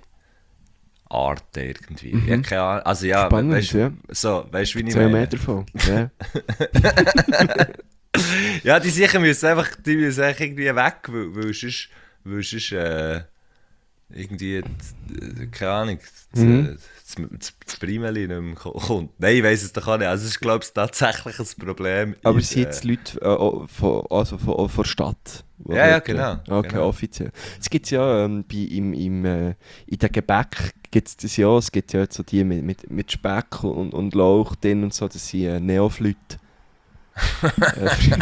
Arten irgendwie. Mhm. Ja, keine Ahnung. Also ja, Spannend, weißt, ja. So, weißt du, wie ich Zwei meine? Meter voll. Ja. Ja, die sicher müssen einfach, die müssen einfach irgendwie weg, weil, weil sonst, weil sonst äh, irgendwie, äh, keine Ahnung, das, Mhm. das, das, das Primeli nicht mehr ko- kommt. Nein, ich weiss es doch auch nicht. Also es ist, glaube ich, tatsächlich ein Problem. Aber in, es sind jetzt äh, Leute äh, auch von, also von, auch von der Stadt. die Ja, ja, dort- genau, Okay, genau. offiziell. Es gibt ja ähm, bei, im, im, äh, in den Gebäck gibt es das ja, es gibt ja jetzt so die mit, mit, mit Speck und, und Lauch drin und so, das sind äh, Neoflüte. äh,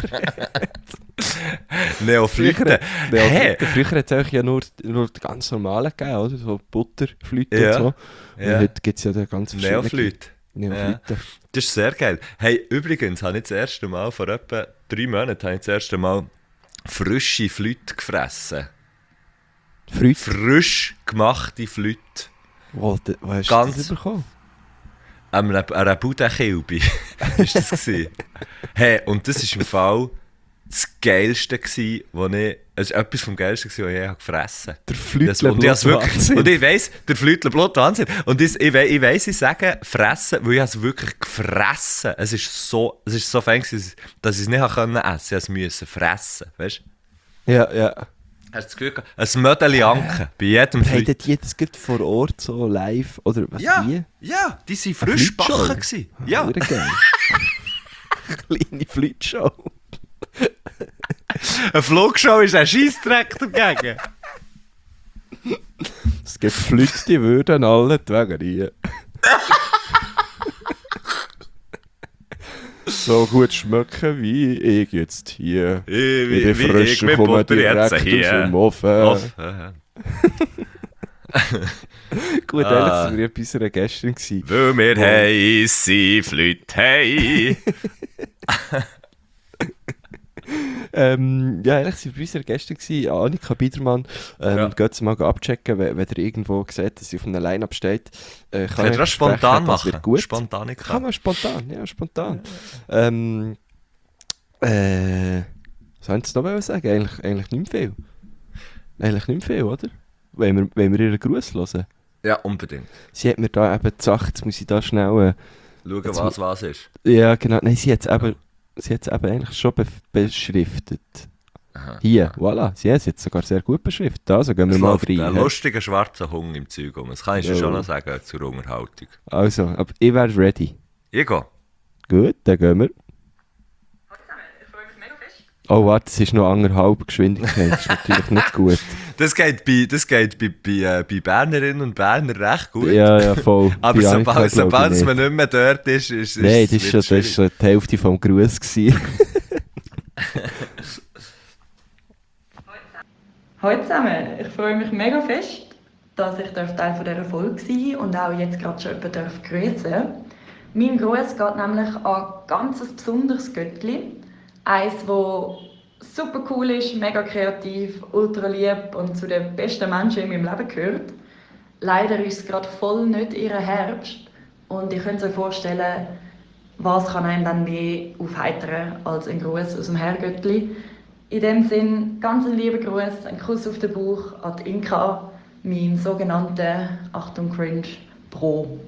Neophyten. Früher, Hä? früher hat es eigentlich ja nur, nur die ganz normalen gegeben, oder? So Butterflüte Ja, und so. Und ja. heute gibt es ja dann ganz verschiedene Neophyt. Neophyten. Das ist sehr geil. Hey, übrigens habe ich das erste Mal, vor etwa drei Monaten, habe ich das erste Mal frische Flüte gefressen. Früchte. Frisch gemachte Flüte. Wo, de- wo hast Ganz- du das bekommen? An einer, an einer Budenkilbe war das. gewesen. Hey, und das war im Fall das Geilste, gewesen, was ich... Es war etwas vom Geilsten, gewesen, was ich je habe gefressen habe. Der Das- Flütler und ich has wirklich, Wahnsinn. und ich weiss, der Flütler Blut Wahnsinn. Und ich, ich, wei- ich weiss, ich sage fressen, weil ich es wirklich gefressen. Es ist so, es ist so fein gewesen, dass ich es nicht essen konnte. Ich musste es fressen, weißt du? Ja, ja. Hast du das Gefühl gehabt? Ein Mödeli Anken, bei jedem Haben Flüt. die das gerade vor Ort so live, oder was Ja, die? ja, die waren frisch Flütshow? gebacken. gewesen. Ja, Hure geil. Kleine Flütshow. eine Flugshow ist ein Scheissdreck dagegen. Es gibt Flüte, die würden alle die Wege rein. So gut schmecken wie ich jetzt hier. Ich, wie, Ich bin wie frisch ich und mit komme Butter direkt jetzt aus hier. dem Ofen. Offen. Gut, Ah. ehrlich, das war ja bei unserer Gästin. gewesen. Weil wir Oh. heisse Flüte hey. Ähm, ja, ehrlich, sie war bei unserer Gästin, gewesen, Annika Biedermann. Ähm, Ja. Geht sie mal abchecken, wenn, wenn ihr irgendwo seht, dass sie auf einem Line-Up steht. Äh, Könnt ihr ich das spontan versprechen, das machen? wird gut. Spontanika. Kann man spontan, ja, spontan. Ähm, äh, was soll ich jetzt noch sagen? Eigentlich, eigentlich nicht mehr viel. Eigentlich nicht mehr viel, oder? Wenn wir, wenn wir ihren Gruß hören. Ja, unbedingt. Sie hat mir da eben gesagt, jetzt muss ich da schnell... Schauen, Jetzt was was ist. Äh, ja, genau. Nein, sie hat es eben, sie hat's eben eigentlich schon be beschriftet. Aha. Hier, voilà. Sie hat es jetzt sogar sehr gut beschriftet. Also gehen wir Es mal läuft rein. ein hä? lustiger schwarzer Hund im Zeug um. Das kann ich dir Ja. schon noch sagen zur Unterhaltung. Also, aber ich wäre ready. Ich gehe. Gut, dann gehen wir. Oh, warte, es ist noch anderthalb Geschwindigkeit. Das ist natürlich nicht gut. Das geht bei, das geht bei, bei, äh, bei Bernerinnen und Bernern recht gut. Ja, ja, voll. Aber Bei Annika, sobald, glaub ich, sobald nicht. man nicht mehr dort ist, ist, ist Nein, es das ist, wird schon, das ist schwierig. schon die Hälfte vom Gruß gewesen. Hallo zusammen, ich freue mich mega fest, dass ich Teil von dieser Folge sein darf und auch jetzt gerade schon jemanden grüßen darf. Mein Gruß geht nämlich an ein ganz besonderes Göttli. Eins, das super cool ist, mega kreativ, ultra lieb und zu den besten Menschen in meinem Leben gehört. Leider ist es gerade voll nicht ihr Herbst und ich könnte euch vorstellen, was kann einem dann mehr aufheitern als ein Gruß aus dem Herrgöttli. In dem Sinn, ganz einen lieben Gruß, einen Kuss auf den Bauch an die Inka, mein sogenannter, Achtung Cringe, Bro.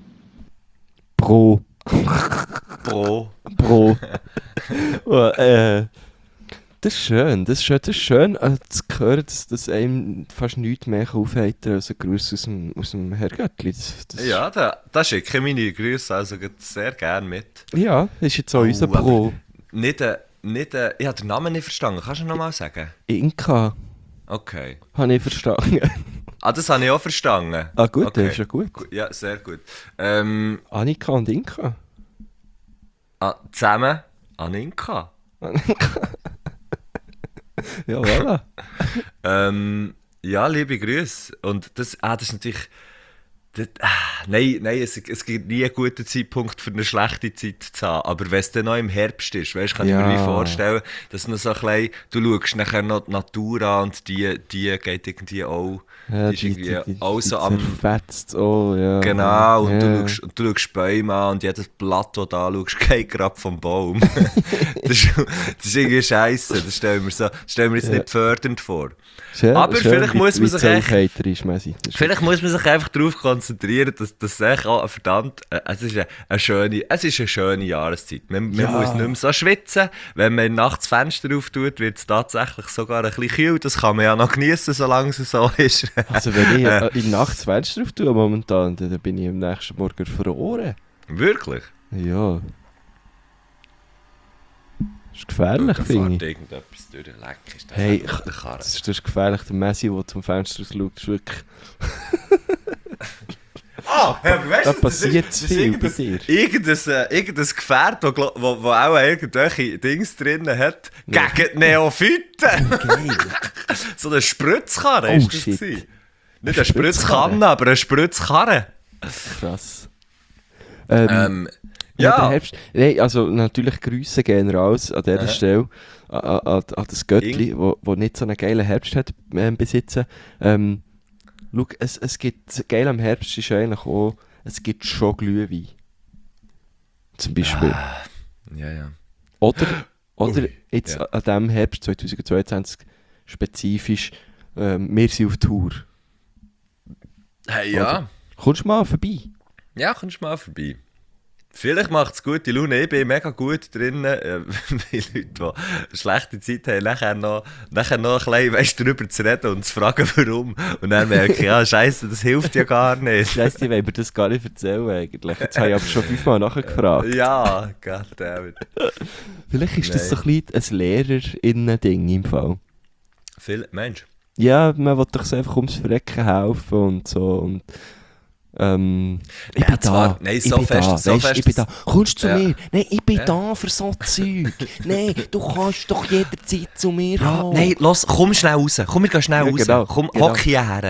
Pro. Pro. Pro. Oh, äh, das ist schön, das ist schön, das ist schön äh, zu hören, dass, dass einem fast nichts mehr aufheitern als ein Gruß aus dem, aus dem Herrgöttli. Das, das Ja, da, da schicke ich meine Grüße also sehr gerne mit. Ja, das ist jetzt auch unser Oh, aber Pro. Nicht, äh, nicht, äh, ich habe den Namen nicht verstanden. Kannst du nochmal sagen? Inka, Okay. habe ich verstanden. Ah, das habe ich auch verstanden. Ah gut, Okay. das ist ja gut. Gu- Ja, sehr gut. Ähm, Annika und Inka. ah, zusammen Aninka. Ja, voilà. Ähm, ja, liebe Grüße. Und das, ah, das ist natürlich... Das, ah, nein, nein es, es gibt nie einen guten Zeitpunkt für eine schlechte Zeit zu haben. Aber wenn es dann noch im Herbst ist, weißt, kann Ja. ich mir wie vorstellen, dass noch so ein bisschen, du schaust nachher noch die Natur an und die, die geht irgendwie auch... Ja, die ist irgendwie auch so die am... zerfetzt, oh ja. Genau, und, ja. du schaust, und du schaust Bäume an und jedes Blatt, das du anschaust, geht gerade vom Baum. das, ist, das ist irgendwie scheisse, das stellen wir, so, das stellen wir jetzt Ja. nicht fördernd vor. Schön, Aber schön, vielleicht wie- muss man wie sich so echt- Hater ist, Messi. Das ist Vielleicht muss man sich einfach darauf konzentrieren, dass das echt auch ein verdammt, äh, es ist eine, eine schöne, es ist eine schöne Jahreszeit. Man, man Ja. muss nicht mehr so schwitzen. Wenn man nachts das Fenster auftut, wird es tatsächlich sogar ein bisschen kühl. Das kann man ja noch genießen, solange es so ist. Also wenn ich Äh. äh, in Nacht das Fenster drauf tue momentan, dann dann bin ich am nächsten Morgen verloren. Wirklich? Ja. Das ist gefährlich, Da finde fährt ich. irgendetwas durch. Leck, ist das Hey, einfach der Karre. Das ist, das ist gefährlich, der Messi, der zum Fenster raus schaut, ist wirklich... Ah, hey, aber weißt Da du, das ist- passiert das zu ist viel bei irgendein- dir. Irgendein, äh, irgendein Gefährt, das wo, wo, wo auch irgendwelche Dings drin hat, Ja. gegen die Neophyten. Geil. So eine Spritzkarre Oh, ist das shit. gewesen. Eine Nicht eine Spritzkarre? Spritzkanne, aber eine Spritzkarre. Krass. Ähm, Ähm, ja, der ja, Herbst... Nein, also natürlich Grüße gehen raus an dieser Aha. Stelle. An, an, an das Göttli, wo, wo nicht so einen geilen Herbst hat ähm, besitzen. Ähm, schau, es, es gibt... Geil am Herbst ist eigentlich auch... Es gibt schon Glühwein. Zum Beispiel. ja, ja. Oder, oder Ui, jetzt ja. an diesem Herbst zweitausendzweiundzwanzig spezifisch, ähm, wir sind auf Tour. Hey, ja. Kommst du mal vorbei? Ja, kommst du mal vorbei. Vielleicht macht es gute Laune. Ich bin mega gut drin, äh, bei Leuten, die eine schlechte Zeit haben, nachher noch, nachher noch ein bisschen weißt, darüber zu reden und zu fragen, warum. Und dann merke ich, ja, Scheiße, das hilft ja gar nicht. Scheiße, ich will mir das gar nicht erzählen eigentlich. Jetzt habe ich aber schon fünfmal nachgefragt. Ja, goddammit. Vielleicht ist das so Nein. ein bisschen ein Lehrerinnen-Ding im Fall. Viel, Mensch. Ja, man will doch so einfach ums Verrecken helfen und so. Und, ähm, ich Ja, bin zwar- da. nein, ich so bin fest- da. so Weisst, fest- ich bin da. Kommst du zu Ja. mir? Nein, ich bin Ja. da für so Zeug. Nein, du kannst doch jederzeit zu mir Ja, kommen. nein, los, komm schnell raus. Komm, wir gehen schnell Ja, raus. genau, Komm, genau. hock hierher.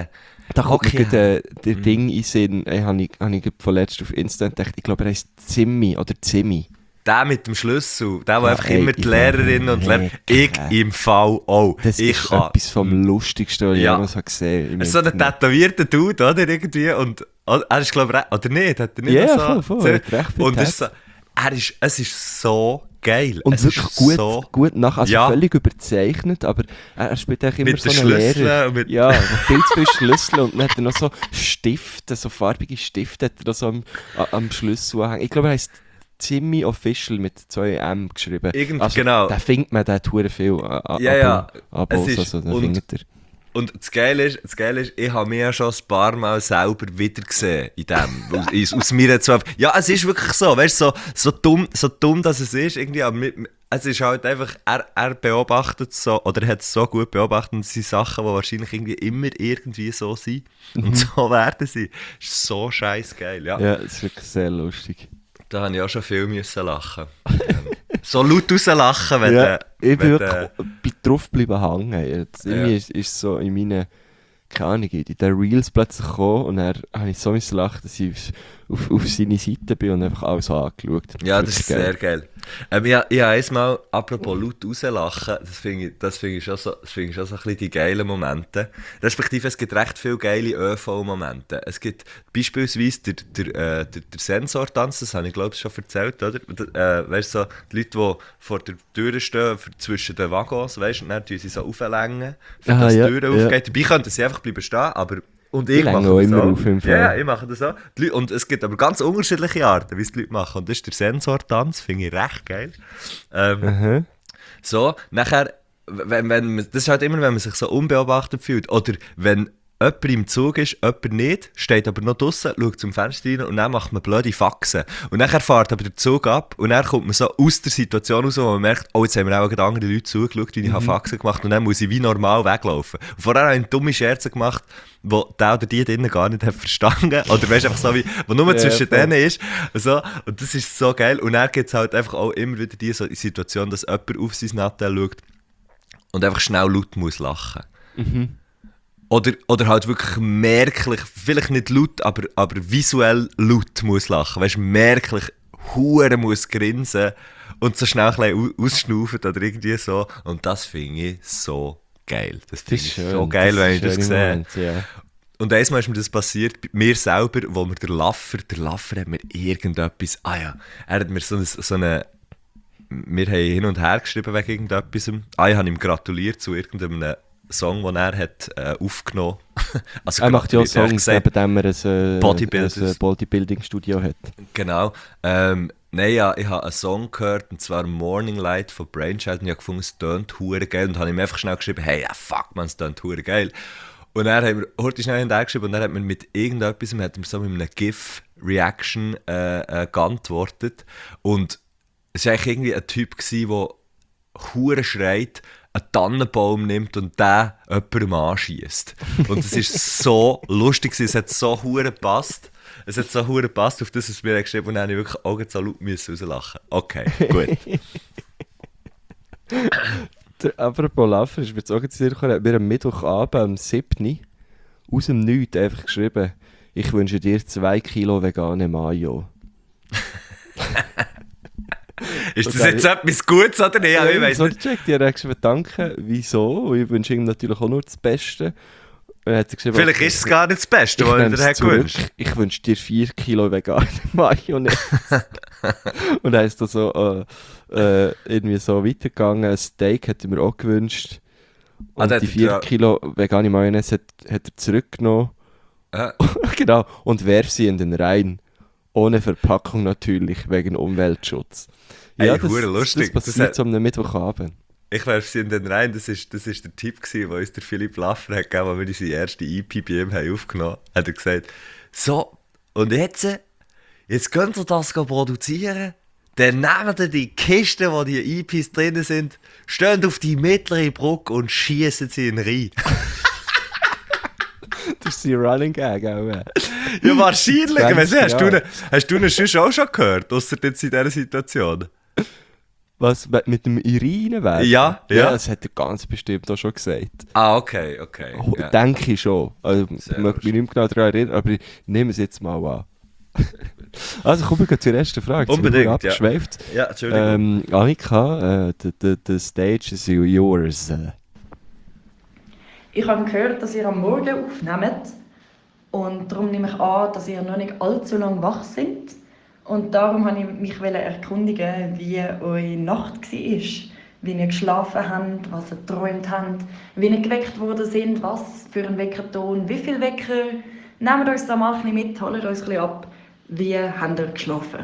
Da kommt Okay. mir gerade, äh, der Mhm. Ding in den Sinn, äh, habe ich, hab ich gerade vorletzt auf Insta entdeckt, ich glaube, er heisst Zimmi oder Zimmi. Der mit dem Schlüssel, der, der Ja, einfach ey, immer die ich Lehrerin und Lehrer... Ich verrecke. im Fall auch. Das ich ist kann- etwas vom Lustigsten, was ich Ja. jemals habe gesehen habe. Er ist so ein tätowierter Dude, oder? Irgendwie. Und oh, er ist, glaube ich, oder nicht? Hat er nicht Ja, noch ja, so voll, voll, er hat recht viel Und es ist, so, Tats. er ist, es ist so geil. Und es wirklich ist gut, so gut nach, also Ja. völlig überzeichnet, aber er, er spielt eigentlich immer mit so den einen Schlüsseln Lehrer. und mit... Ja, viel zu viele Schlüssel und dann hat er noch so Stifte, so farbige Stifte hat er da so am, a- am Schlüssel anhängen. Ich glaube, er heisst Zimmi Official mit zwei M geschrieben. Irgend- also, genau. Da findet man, der hat verdammt viel an, an, Ja, ja. Abos, Es ist- also da und- findet er. Und das Geile ist, das Geile ist, ich habe mich ja schon ein paar Mal selber wieder gesehen in dem, aus, aus meiner zwölf. Ja, es ist wirklich so, weißt du, so, so, dumm, so dumm, dass es ist, irgendwie, aber mit, es ist halt einfach, er, er beobachtet so, oder er hat es so gut beobachtet, und es sind Sachen, die wahrscheinlich irgendwie immer irgendwie so sind und so werden sie. Ist so scheiß geil, ja. Ja, das ist wirklich sehr lustig. Da habe ich auch schon viel müssen lachen. So laut rauslachen, wenn Ja, der... ich bin wenn wirklich der- bin drauf geblieben hängen. Jetzt, irgendwie Ja. ist, ist so in meinen, keine Ahnung, in den Reels plötzlich gekommen und dann habe ich so müssen lachen, dass ich auf, auf seine Seite bin und einfach alles angeschaut. Ja, das ist wirklich sehr geil. Ähm, ja, ich habe einmal, apropos laut rauslachen, das finde ich, das finde ich, schon so, das finde ich schon so ein bisschen die geilen Momente. Respektive, es gibt recht viele geile ÖV-Momente. Es gibt beispielsweise der, der, äh, der, der Sensortanz, das habe ich glaube ich schon erzählt, oder? Äh, weißt du, so, die Leute, die vor der Tür stehen, für, zwischen den Waggons, weißt du, und dann tun sie so auflängen, für Aha, dass die ja, Tür ja. aufgeht. Dabei könnten sie einfach bleiben stehen, aber... Und ich Die mache längen auch das immer auch. auf, im Fall. Ja, ja, ich mache das auch. Die Leute, und es gibt aber ganz unterschiedliche Arten, wie es die Leute machen. Und das ist der Sensortanz, finde ich recht geil. Ähm, Aha. so, nachher, wenn, wenn man, das ist halt immer, wenn man sich so unbeobachtet fühlt. Oder wenn jemand im Zug ist, jemand nicht, steht aber noch draussen, schaut zum Fenster rein und dann macht man blöde Faxen. Und dann fährt aber der Zug ab und dann kommt man so aus der Situation raus, wo man merkt, oh, jetzt haben wir auch gerade andere Leute zugeschaut, wie ich mhm. Faxen gemacht habe und dann muss ich wie normal weglaufen. Und vorher habe ich dumme Scherze gemacht, wo der oder die drinnen gar nicht hat verstanden. Oder weißt einfach so, wie, wo nur Ja, zwischen voll. denen ist. So. Und das ist so geil. Und dann gibt es halt einfach auch immer wieder die so Situation, dass jemand auf sein Nattel schaut und einfach schnell laut muss lachen. Mhm. Oder, oder halt wirklich merklich, vielleicht nicht laut, aber, aber visuell laut muss lachen. Weißt du, merklich hure muss grinsen und so schnell ein bisschen au- ausschnaufen oder irgendwie so. Und das finde ich so geil. Das Das finde ist ich schön. so geil, das wenn ist ich das schöne sehe. Momente, ja. Und einmal ist mir das passiert, bei mir selber, wo mir der Laffer, der Laffer hat mir irgendetwas, ah ja, er hat mir so eine, so eine wir haben hin und her geschrieben wegen irgendetwas. Ah, ich habe ihm gratuliert zu irgendeinem Song, den er hat, äh, aufgenommen hat. Also Er macht ja auch gratuliert, er hat Songs, gesagt, neben dem er ein, äh, Bodybuilders. ein Bodybuilding-Studio hat. Genau. Ähm, nein, ja, ich habe einen Song gehört, und zwar Morning Light von Brainchild, und ich habe gefunden, es tönt hure geil, und habe ihm einfach schnell geschrieben, hey, ja, fuck man, es tönt hure geil. Und dann haben wir heute schnell hinterher geschrieben, und dann hat man mit irgendetwas, hat er so mit einer GIF-Reaction äh, äh, geantwortet, und es war eigentlich irgendwie ein Typ, der hure schreit, einen Tannenbaum nimmt und den jemandem anschiesst. Und es ist so lustig, es hat so hure gepasst. Es hat so hure gepasst, auf das es mir geschrieben, und dann habe ich wirklich Augen so laut müssen rauslachen. Okay, gut. Der apropos Laffer ist mir jetzt auch zu dir gekommen, er hat mir am Mittwochabend, am siebten aus dem Nichts einfach geschrieben, ich wünsche dir zwei Kilo vegane Mayo. Ist das Okay. jetzt etwas Gutes oder nicht? Ja, ich weiss so nicht. gecheckt, ich habe geschrieben, danke, wieso? Und ich wünsche ihm natürlich auch nur das Beste. Und dann hat er geschrieben, Vielleicht ist es gar nicht das Beste, ich was er nehme dir es hat zurück. gewünscht. Ich wünsche dir vier Kilo vegane Mayonnaise. Und dann ist da so äh, äh, irgendwie so weitergegangen. Ein Steak hat er mir auch gewünscht. Ah, Und der die hat er vier ja- Kilo vegane Mayonnaise hat, hat er zurückgenommen. Ja. Genau. Und werf sie in den Rhein. Ohne Verpackung natürlich, wegen Umweltschutz. Ey, das, hure lustig. das Das passiert hat- so am Mittwochabend. Ich werfe sie in den rein, das ist, das ist der Tipp gewesen, den uns der Philipp Laffer hat gegeben, als wir unsere erste E P bei ihm haben aufgenommen haben. Hat er gesagt, so, und jetzt, jetzt könnt ihr das produzieren, dann nehmt ihr die Kisten, wo die E Ps drin sind, steht auf die mittlere Brücke und schießen sie in den Rhein. Das ist sein Running Gag auch. Ja. Ja, wahrscheinlich. zwanzig Weißt du, hast, du Jahre. ihn, hast du ihn sonst auch schon gehört, ausser jetzt in dieser Situation? Was, mit dem Urinenwerfer? Ja, ja. Ja, das hat er ganz bestimmt auch schon gesagt. Ah, okay, okay. Oh, Ja. Denke ich schon. Also, ich Sehr möchte mich nicht mehr genau daran erinnern, aber ich nehme es jetzt mal an. Also kommen wir zur ersten Frage. Jetzt sind wir Unbedingt, ja. abgeschweift. Ja, Entschuldigung. Ähm, Annika, äh, the, the, the stage is yours. Ich habe gehört, dass ihr am Morgen aufnehmt. Und darum nehme ich an, dass ihr noch nicht allzu lange wach seid. Und darum wollte ich mich erkundigen, wie eure Nacht war. Wie ihr geschlafen habt, was ihr geträumt habt, wie ihr geweckt worden sind, was für ein Weckerton, wie viele Wecker. Nehmt uns da mal ein bisschen mit, holt uns ein bisschen ab. Wie habt ihr geschlafen?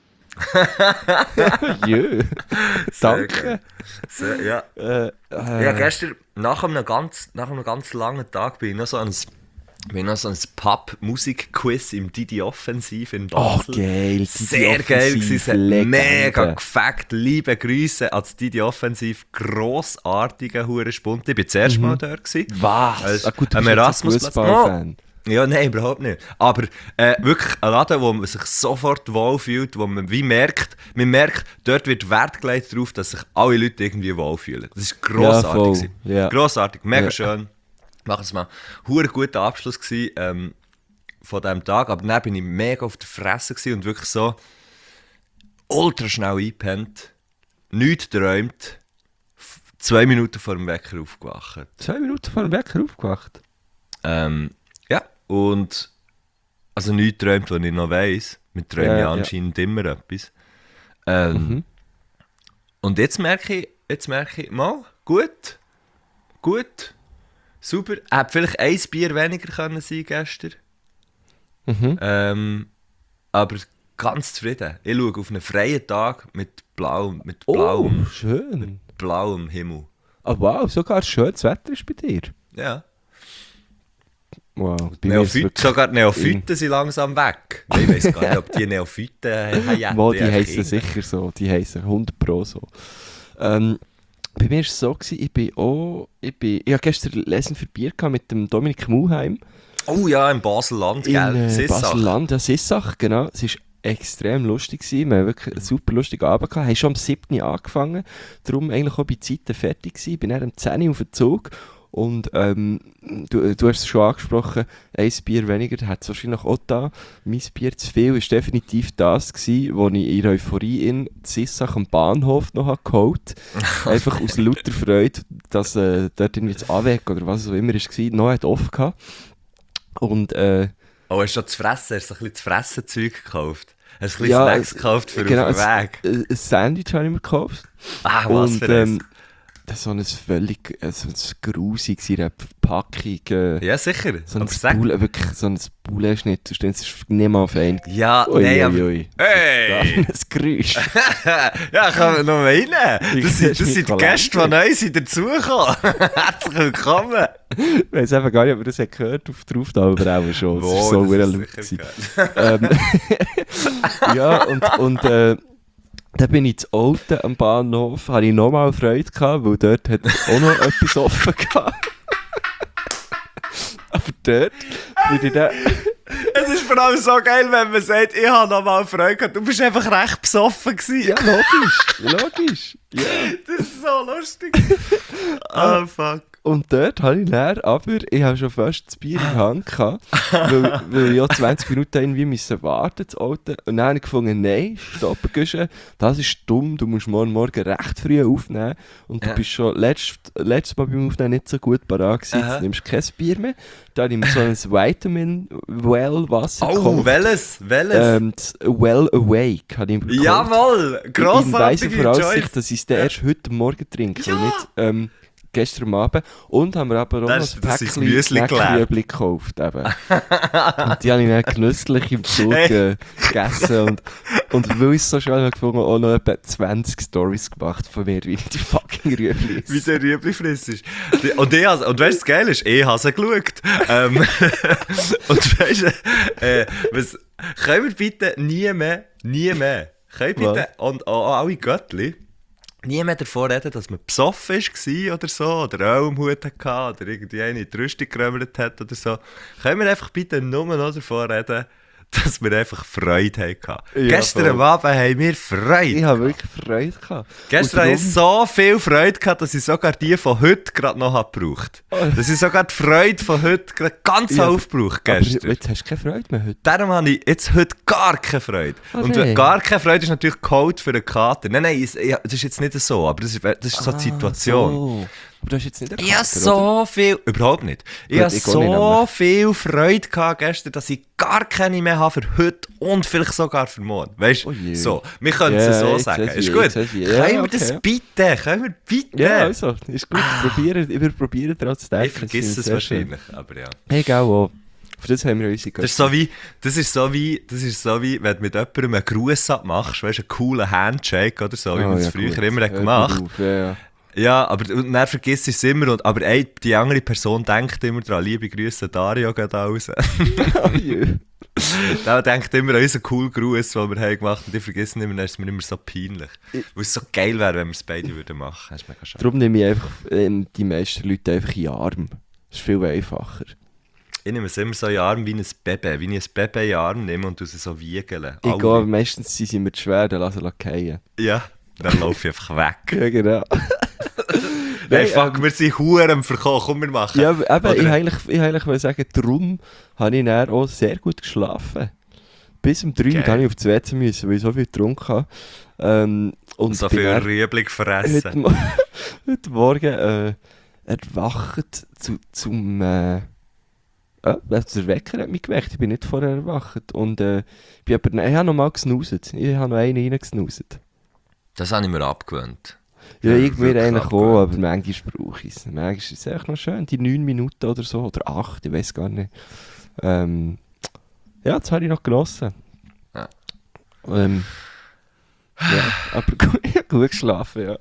Jö. Sehr Danke. geil. Sehr, ja. Äh, äh, Ja, gestern, nach einem ganz, nach einem ganz langen Tag, bin ich noch so an bin noch so ein Pub-Musik-Quiz im Didi Offensiv in Oh, Basel. geil. Didi Sehr geil Offensiv, gewesen, es hat Legende. mega gefackt. Liebe Grüße ans Didi Offensiv, grossartiger Hurenspund. Ich war das erste Mal dort. Gewesen. Was? Als- Ah, gut, du am bist jetzt ein Erasmusplatz. Fußballfan. Ja, nein, überhaupt nicht. Aber äh, wirklich ein Laden, wo man sich sofort wohlfühlt, wo man wie merkt, man merkt, dort wird Wert gelegt darauf, dass sich alle Leute irgendwie wohlfühlen. Das ist grossartig. voll. gewesen. Ja. Grossartig, mega Ja. schön. Machen es mal. Hure guter Abschluss gewesen, ähm, von diesem Tag, aber dann bin ich mega auf der Fresse gewesen und wirklich so ultra schnell eingepennt, nichts geträumt, f- zwei Minuten vor dem Wecker aufgewacht. Zwei Minuten vor dem Wecker aufgewacht. Ähm, ja, und also nichts geträumt, was ich noch weiss. Wir träumen Ja, ja ja. anscheinend immer etwas. Ähm, Mhm. Und jetzt merke ich, jetzt merke ich, mal, gut, gut, super. Hätte vielleicht ein Bier weniger können sein gestern. Mhm. Ähm, aber ganz zufrieden. Ich schaue auf einen freien Tag mit blauem, mit blauem, Oh, schön. blauem Himmel. Ah, wow, sogar schönes Wetter ist bei dir. Ja. Wow. Bei mir ist es Neophyten, wirklich- sogar die Neophyten sind langsam weg. Ich weiß gar nicht, ob die Neophyten haben. Mal, die heissen sicher so, die heissen hundert Pro so. Ähm, bei mir war es so, gewesen, ich bin auch, ich bin, ich habe gestern Lesen für Bier gehabt mit dem Dominik Muheim Oh ja, im Basel-Land, in gell? äh, Sissach. Basel-Land, ja, Sissach, genau. Es war extrem lustig gewesen, wir haben wirklich einen super lustigen Abend gehabt, haben schon am siebten angefangen, darum eigentlich auch bei Zeiten fertig gewesen, ich bin dann am zehn auf den Zug. Und ähm, du, du hast es schon angesprochen, ein Bier weniger, hat es wahrscheinlich auch da. Mein Bier zu viel war definitiv das gewesen, wo ich in Euphorie in Sissach am Bahnhof noch habe geholt habe. Einfach aus lauter Freude, dass äh, dort irgendwie das Aweg oder was es auch immer war, noch hat offen gehabt. Und äh, Oh, hast du schon zu fressen? Hast du ein bisschen zu fressen Zeug gekauft? Hast du ein bisschen ja, Snacks gekauft für genau, auf den ein, Weg? ein ein Sandwich habe ich mir gekauft. Ah, was Und für eins. ähm, das war so ein völlig äh, so ein grusiges in der Verpackung. Äh, Ja, sicher. So ein aber sag... Poulet, wirklich so ein Poulet-Schnitt, du stehst, es ist nicht mal fein. Ja, Ui, nein, ui, aber... ui. Hey! Das Geräusch. Ja, kann man noch mal rein. Ich Das sehe sind, das mich sind die Gäste, die neu sind dazugekommen. Herzlich willkommen. Ich weiß einfach gar nicht, ob ihr das habt gehört auf der Aufnahme, aber auch schon. Es Wow, ist so das wieder ist laut. sicher gewesen. ähm, ja, und, und äh, dann bin ich zu Olten am Bahnhof, hatte ich nochmal Freude gehabt, weil dort hat auch noch etwas offen gehabt. Aber dort bin ich dann... Es ist vor allem so geil, wenn man sagt, ich habe noch mal Freude gehabt. Du bist einfach recht besoffen gewesen. Ja, logisch, logisch. Ja. Das ist so lustig. Oh, fuck. Und dort habe ich dann, aber ich habe schon fast das Bier in der Hand gehabt, weil, weil ich ja zwanzig Minuten irgendwie müssen warten zu Auto. Und dann habe ich gefunden, nein, stopp, Güsche, das ist dumm, du musst morgen Morgen recht früh aufnehmen. Und Ja. du bist schon letzt, letztes Mal beim Aufnehmen nicht so gut parat gewesen, Aha. jetzt nimmst du kein Bier mehr. Dann habe ich mir so ein Vitamin Well Wasser Oh, gekauft. welches? Welches? Ähm, das Well Awake habe ich mir gekauft. Jawohl, In weiser grossartige Voraussicht, Choice. dass ich es dann erst heute Morgen trinke Ja. und nicht ähm, gestern Abend. Und haben wir aber auch Das ist- noch das ein ist Päckchen Müsli Knäckerüebli gekauft. Eben. Und die habe ich dann genüsslich im Zug äh, gegessen. Und, und weil ich es so schön habe gefunden habe, auch noch etwa zwanzig Stories gemacht von mir, wie ich die fucking Rüebli Wie esse. der Rüebli frisst. Die- Und, ich, has- und weißt du, das Geile ist, ich habe sie geschaut. Ähm, und weißt du, äh, was, können wir bitte nie mehr, nie mehr, können wir bitte, und auch alle Göttli, nie mehr davon reden, dass man besoffen war oder so, oder Öl im Hut hatte, oder irgendwie eine in die Rüstung gerömmelt hat oder so. Können wir einfach bitte nur noch davon reden, dass wir einfach Freude hatten. Ja, Gestern am voll. Abend haben wir Freude. Ich habe wirklich Freude gehabt. Gestern Und hatte ich so viel Freude gehabt, dass ich sogar die von heute gerade noch habe gebraucht habe. Dass ich sogar die Freude von heute gerade ganz Ja, aufgebraucht aber gestern. jetzt hast du keine Freude mehr heute. Darum habe ich jetzt heute gar keine Freude. Oh, Und nein. gar keine Freude ist natürlich Code für einen Kater. Nein, nein, es- ja, das ist jetzt nicht so, aber das ist, das ist so die Situation. So. Aber du hast jetzt nicht einen Ich habe Kater, so viel, überhaupt nicht. Ich Gut, habe ich auch nicht, so nämlich. viel Freude gehabt gestern, dass ich gar keine mehr habe für heute und vielleicht sogar für morgen. Weißt du? Oh je. So, wir können Ja, es so jetzt sagen. weiß Ist ich, gut? jetzt weiß ich. Ja, Können wir okay. das bitte? Können wir bitte? Ja, also, ist gut. Probieren, wir probieren trotzdem. ich vergesse es wahrscheinlich, aber ja. Egal wo. Für das haben wir unsere Das ist so wie, das ist so wie, das ist so wie, wenn du mit jemandem einen Gruß abmachst, weißt du, einen coolen Handshake oder so, wie man es früher immer hat gemacht. Auf, ja, ja. Ja, aber und dann vergisst es immer. Und, aber ey, die andere Person denkt immer daran, liebe Grüße, Dario geht raus. Oh je. Der denkt immer an unseren coolen Gruß, den wir haben gemacht haben. Und ich vergesse immer, dann ist es mir immer so peinlich. Weil es so geil wäre, wenn wir es beide würden machen. Das ist mega schade. Darum nehme ich einfach ähm, die meisten Leute einfach in den Arm. Das ist viel einfacher. Ich nehme es immer so in den Arm wie ein Baby. Wie ich ein Baby in den Arm nehme und sie so wiegeln. Ich Alle. gehe, meistens sind sie mir zu schwer, dann lasse ich fallen. Ja, dann laufe ich einfach weg. Ja, genau. Hey, Nein, fuck, wir sind Huren am Verkauf, komm, wir machen. Ja, aber eben, Oder- ich eigentlich, ich eigentlich wollte sagen, darum habe ich dann auch sehr gut geschlafen. Bis um drei Uhr Geil. musste ich auf die W C müssen, weil ich so viel getrunken habe. Ähm, und so bin viel dann Rüebli heute, gefressen. Mo- heute Morgen äh, erwacht zu, zum... Äh, ja, also der Wecker hat mich geweckt, ich bin nicht vorher erwacht. Und äh, ich, bin aber, nein, ich habe noch mal gesnuset. Ich habe noch einen reingesnuset. Das habe ich mir abgewöhnt. Ja, Ja, ich mir wirklich eigentlich abgewöhnt. auch, aber manchmal brauche ich es. Manchmal ist es echt noch schön, die neun Minuten oder so, oder acht, ich weiß gar nicht. Ähm, ja, das habe ich noch genossen. Ja. Ähm, ja, aber gut, ich habe gut geschlafen, ja.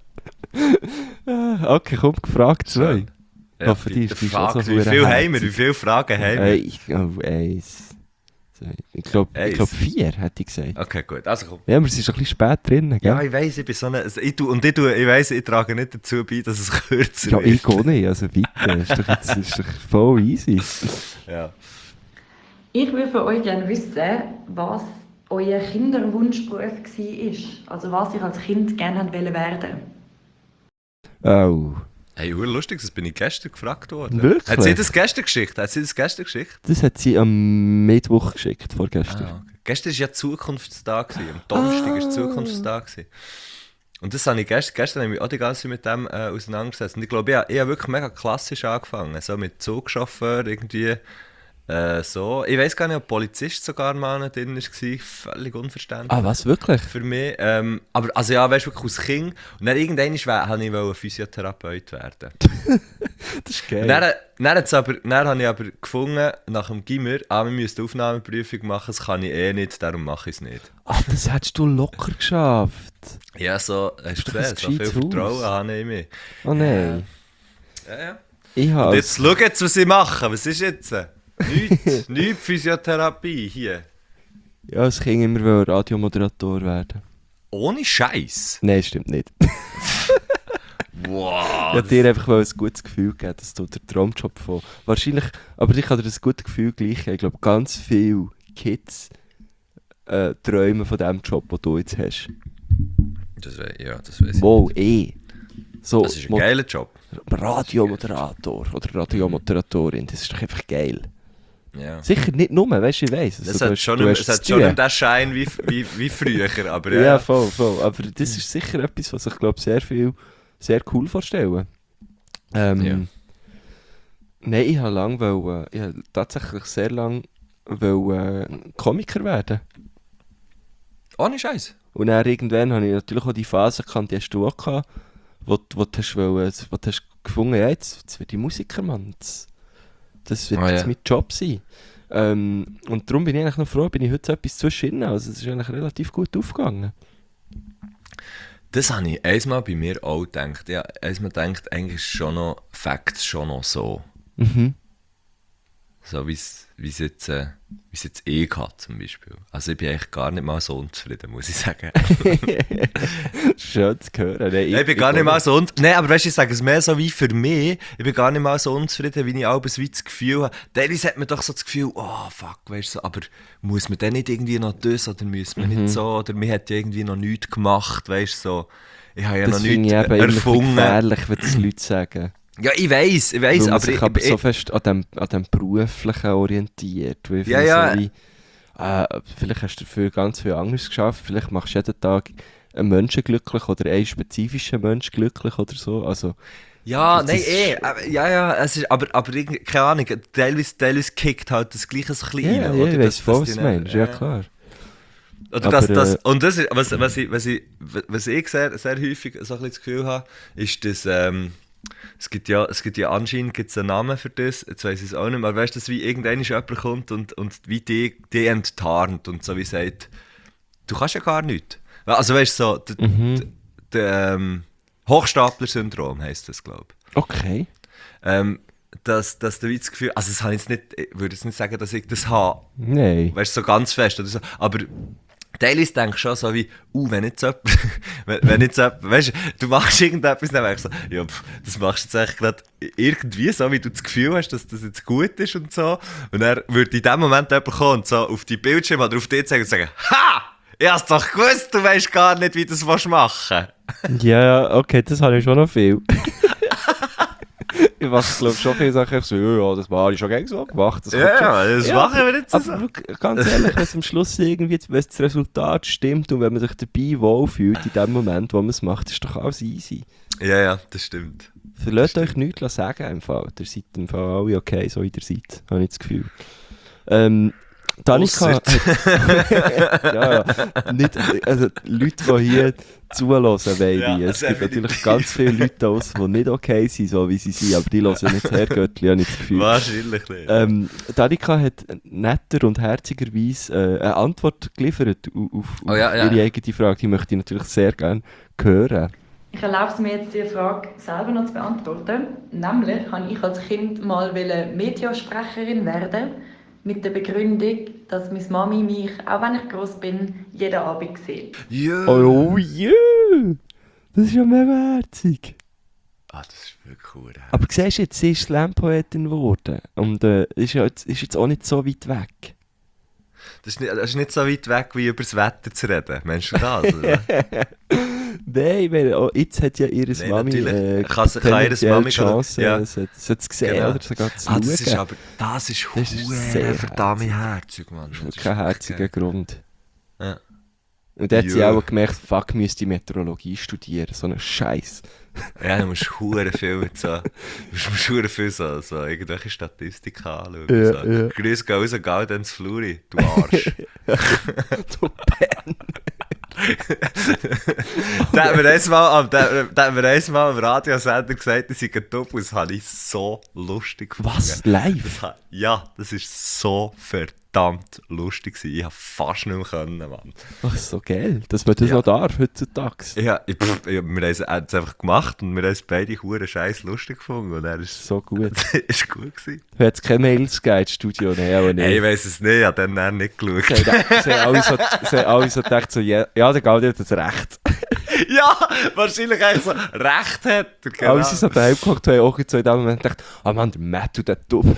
Ah, okay, komm, gefragt zwei. Schön. Ich hoffe, die ist- die ist auch so Fuck, Wie viel verdammt haben wir? Wie herzig. viele Fragen haben Äh, wir? ich glaube, eins. zwei, Ich glaube, Eins. ich glaub, vier, hätte ich gesagt. Okay, gut. Also komm. Ja, aber es ist ein bisschen spät drin, gell? Ja, ich weiss, ich bin so eine... also Ich tu, und ich, tu, ich weiss, ich trage nicht dazu bei, dass es kürzer Ja, wird. ich auch nicht, also bitte. Ist doch, jetzt, ist doch voll easy. Ja. Ich würde von euch gerne wissen, was euer Kinderwunschberuf war. Also was ihr als Kind gerne habt wollen werden. Oh, Hey, ur lustig, das bin ich gestern gefragt worden. Wirklich? Hat sie das gestern geschickt? Hat sie das gestern geschickt? das hat sie am Mittwoch geschickt, vorgestern. Ah, okay. Gestern war ja Zukunftstag. gewesen. Am Donnerstag war Ah. Zukunftstag. gewesen. Und das habe ich gestern, gestern habe ich mich auch die ganze Zeit mit dem äh, auseinandergesetzt. Und ich glaube, ich, habe- ich habe wirklich mega klassisch angefangen. So mit Zugchauffeur irgendwie. Äh, so. Ich weiß gar nicht, ob Polizist sogar mal noch drin war. Völlig unverständlich. Ah, was, wirklich? Für mich. Ähm, aber also ja, weißt du, wirklich als Kind. Und dann irgendwann wollte ich wollte Physiotherapeut werden. Das ist Und geil. dann, dann, hat's aber, dann habe ich aber gefunden, nach dem Gimmer, ah, wir müssen eine Aufnahmeprüfung machen, das kann ich eh nicht, darum mache ich es nicht. Ah, das hättest du locker geschafft. Ja, so, hast du doch ein gesehen, so viel gescheites Vertrauen Haus. habe ich in mich. Oh nein. Ja, ja. Ich habe Und als, jetzt schau jetzt, was ich mache. Was ist jetzt? Nichts, nichts Physiotherapie hier. ja, als Kind immer wollte Radiomoderator werden. Ohne Scheiß. Nein, stimmt nicht. Wow. Ich wollte dir einfach ein gutes Gefühl geben, dass du der Traumjob von... Wahrscheinlich, aber ich kann dir das gute Gefühl gleich geben. Ich glaube, ganz viele Kids äh, träumen von dem Job, den du jetzt hast. Das wei- ja, das weiß ich. Wow, eh. So, Das ist ein Mod- geiler Job. Radiomoderator oder Radiomoderatorin, das ist doch einfach geil. Ja. Sicher nicht nur, weißt du, ich weiss. Also, Es du hat hast- schon, du nicht- hast es zu hat schon tun. nicht den Schein wie, wie, wie früher, aber ja. Ja, voll, voll. Aber das ist sicher etwas, was ich glaube sehr viel, sehr cool vorstellen. Ähm, Ja. Nein, ich habe lang wollen, ich habe tatsächlich sehr lang wollen, Komiker werden. Ohne Scheiß. Und dann irgendwann habe ich natürlich auch die Phase gehabt, die hast du auch gehabt, wo, du- wo du hast, wollen, wo du hast gefunden, ja, jetzt, jetzt werde ich Musiker, Mann. Das, das wird Ah, jetzt ja. mein Job sein. Ähm, und darum bin ich eigentlich noch froh, bin ich heute so etwas zwischen. Also es ist eigentlich relativ gut aufgegangen. Das habe ich einmal bei mir auch gedacht. Ja, einmal gedacht, eigentlich ist schon noch Facts schon noch so. Mhm. So wie es jetzt, äh, wie's jetzt eh hat zum Beispiel. Also ich bin eigentlich gar nicht mal so unzufrieden, muss ich sagen. Schön zu hören. Nein, ich, ich bin gar nicht mal so unzufrieden. Nein, aber weißt du, ich sage es mehr so wie für mich. Ich bin gar nicht mal so unzufrieden, wie ich auch wie das Gefühl habe. Teilweise hat man doch so das Gefühl, oh fuck, weißt du, so, aber muss man dann nicht irgendwie noch das oder muss man mhm. nicht so, oder man hat ja irgendwie noch nichts gemacht, weißt du, so. Ich habe ja das noch nichts erfunden. Das finde ich gefährlich, wenn das Leute sagen. Ja, ich weiss, ich weiss, weil man aber sich ich, aber ich, so fest an dem, an dem Beruflichen orientiert. Weil ja, ja. So wie, äh, vielleicht hast du dafür ganz viel anderes geschafft, vielleicht machst du jeden Tag einen Menschen glücklich oder einen spezifischen Menschen glücklich oder so. Also, ja, nein, eh, ja, ja, es ist, aber, aber keine Ahnung, teilweise, teilweise kickt halt das Gleiche so ein bisschen ja, rein. Ja, oder? ich weiss voll, was du meinst, ja klar. Oder das, das, und das ist, was, was, ich, was, ich, was ich sehr, sehr häufig so ein bisschen das Gefühl habe, ist, dass ähm, es gibt ja, es gibt ja anscheinend gibt's einen Namen für das, jetzt weiss ich es auch nicht mehr, aber weißt du, dass wie irgendwann jemand kommt und, und wie die, die enttarnt und so wie sagt, du kannst ja gar nichts. Also weißt du, so, der mhm. ähm, Hochstapler-Syndrom heisst das, glaube ich. Okay. Ähm, dass, dass du das Gefühl, also das habe ich jetzt nicht, ich würde jetzt nicht sagen, dass ich das habe. Nein. Weißt du, so ganz fest oder so, aber teilweise denkst du schon so wie, uh, wenn jetzt jemand, wenn, wenn jetzt jemand, weißt du, du machst irgendetwas, dann denkst du so, ja, pff, das machst du jetzt eigentlich gerade irgendwie so, wie du das Gefühl hast, dass das jetzt gut ist und so. Und dann würde in dem Moment jemand kommen und so auf die Bildschirm oder auf dich zeigen und sagen, ha! Ich hab's doch gewusst, du weißt gar nicht, wie du das machen willst. Ja, okay, das habe ich schon noch viel. Ich mache, glaube schon viele Sachen so, ja, ja, das habe ich schon gerne so gemacht. Das ja, ja, das ja, machen wir nicht so. Aber ganz ehrlich, wenn es am Schluss irgendwie, wenn das Resultat stimmt und wenn man sich dabei wohlfühlt in dem Moment, wo man es macht, ist doch alles easy. Ja, ja, das stimmt. Verlasst euch nichts sagen im Fall. Ihr seid im Fall alle okay, so wie ihr seid, habe ich das Gefühl. Ähm, Danica hat, ja, ja, nicht, also Leute, die hier zuhören, wollen ja, es gibt natürlich ganz viele Leute aus, die nicht okay sind, so wie sie sind, aber die hören nicht her, Göttli, habe ich das Gefühl. Wahrscheinlich nicht. Ähm, Danica hat netter und herzigerweise äh, eine Antwort geliefert auf, auf oh, ja, ja. ihre eigene Frage, die möchte ich natürlich sehr gerne hören. Ich erlaube es mir jetzt, diese Frage selber noch zu beantworten. Nämlich wollte ich als Kind mal Mediasprecherin werden, mit der Begründung, dass meine Mami mich, auch wenn ich gross bin, jeden Abend sieht. Yeah. Oh ja! Yeah. Das ist ja mega herzig. Ah, das ist wirklich cool. Ja. Aber siehst du jetzt, sie ist Slam-Poetin geworden. Und äh, ist, ja jetzt, ist jetzt auch nicht so weit weg. Das ist, nicht, das ist nicht so weit weg, wie über das Wetter zu reden. Meinst du das? Oder? Nein, weil oh, jetzt hat ja ihre Nein, Mami äh, kann, kann ihre Mami Chance, ja. es hat es gesehen genau. oder sogar zu ah, schauen. Das ist aber, das ist, das ist sehr verdammt herzig, Mann. Das ist kein herziger Grund. Ja. Und dann hat sie ja. auch gemerkt, fuck, müsste ich Meteorologie studieren, so ein Scheiß. Ja, du musst hure viel mit so, du musst hure viel so, so irgendwelche Statistiken anschauen. Ja, so. ja. Grüß gehen raus, geh dann ins Fluri, du Arsch. Du Penner. Da haben wir einmal, da, da haben wir einmal am Radiosender gesagt, dass ich ein Top, das habe ich so lustig gefunden. Was? Live? Das, ja, das ist so verdammt lustig gewesen. Ich habe fast nicht mehr können, Mann. Ach, so geil, dass man das Ja. noch darf heutzutage. Ja, ich, pff, ich, wir haben es einfach gemacht und wir haben es beide hure scheiß lustig gefunden. Und er ist So gut. ist gut gewesen. Du hättest keine Mails gegeben ins Studio, nein, auch nicht. Hey, ich weiss es nicht, ich habe dann, dann nicht geschaut. Sie haben sie haben alle so, sie haben alle so gedacht, so, ja, ja, der Gaudi hat das Recht. Ja, wahrscheinlich eigentlich so recht hat. er, Genau. Alle sind so daheim geguckt, haben auch so in dem Moment gedacht, ah Mann, der Matt tut das dumm.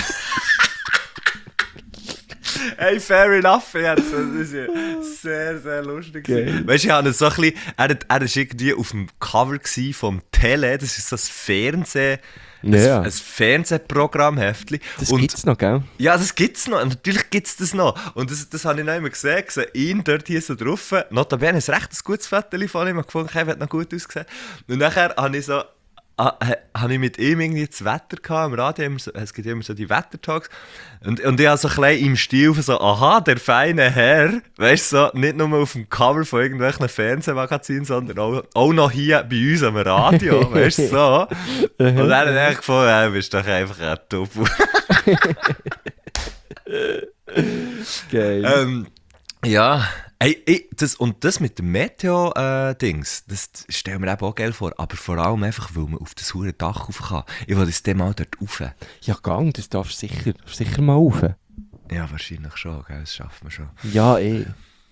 Hey, fair enough jetzt. Das ist ja sehr, sehr lustig. Geil. Weißt du, ich habe so ein bisschen, er, er war irgendwie auf dem Cover vom Tele, das ist so ein Fernseh... Ja. Ein, ein Fernsehprogrammheftchen. Das und gibt's noch, gell? Ja, das gibt's noch. Natürlich gibt's das noch. Und das, das habe ich noch immer gesehen. gesehen. Ihn dort hier so drauf. Notabene ist recht ein gutes Foto von ihm gefunden. Er hat noch gut ausgesehen. Und nachher habe ich so... Ah, habe ich mit ihm irgendwie das Wetter gehabt, im Radio, immer so, es gibt immer so die Wettertalks und, und ich habe so ein bisschen im Stil von so, aha, der feine Herr, weißt du, so, nicht nur auf dem Cover von irgendwelchen Fernsehmagazinen, sondern auch, auch noch hier bei uns am Radio, weißt du, so. Und dann habe ich gefunden, ja, du bist doch einfach ein Tofu. Geil. ähm, ja, Hey, ich, das, und das mit dem Meteo-Dings, das stellen wir eben auch geil vor, aber vor allem einfach, weil man auf das hure Dach rauf kann. Ich will das dem mal dort rauf. Ja, gang, das darfst du sicher, sicher mal rauf. Ja, wahrscheinlich schon, gell? Das schaffen wir schon. Ja, eh.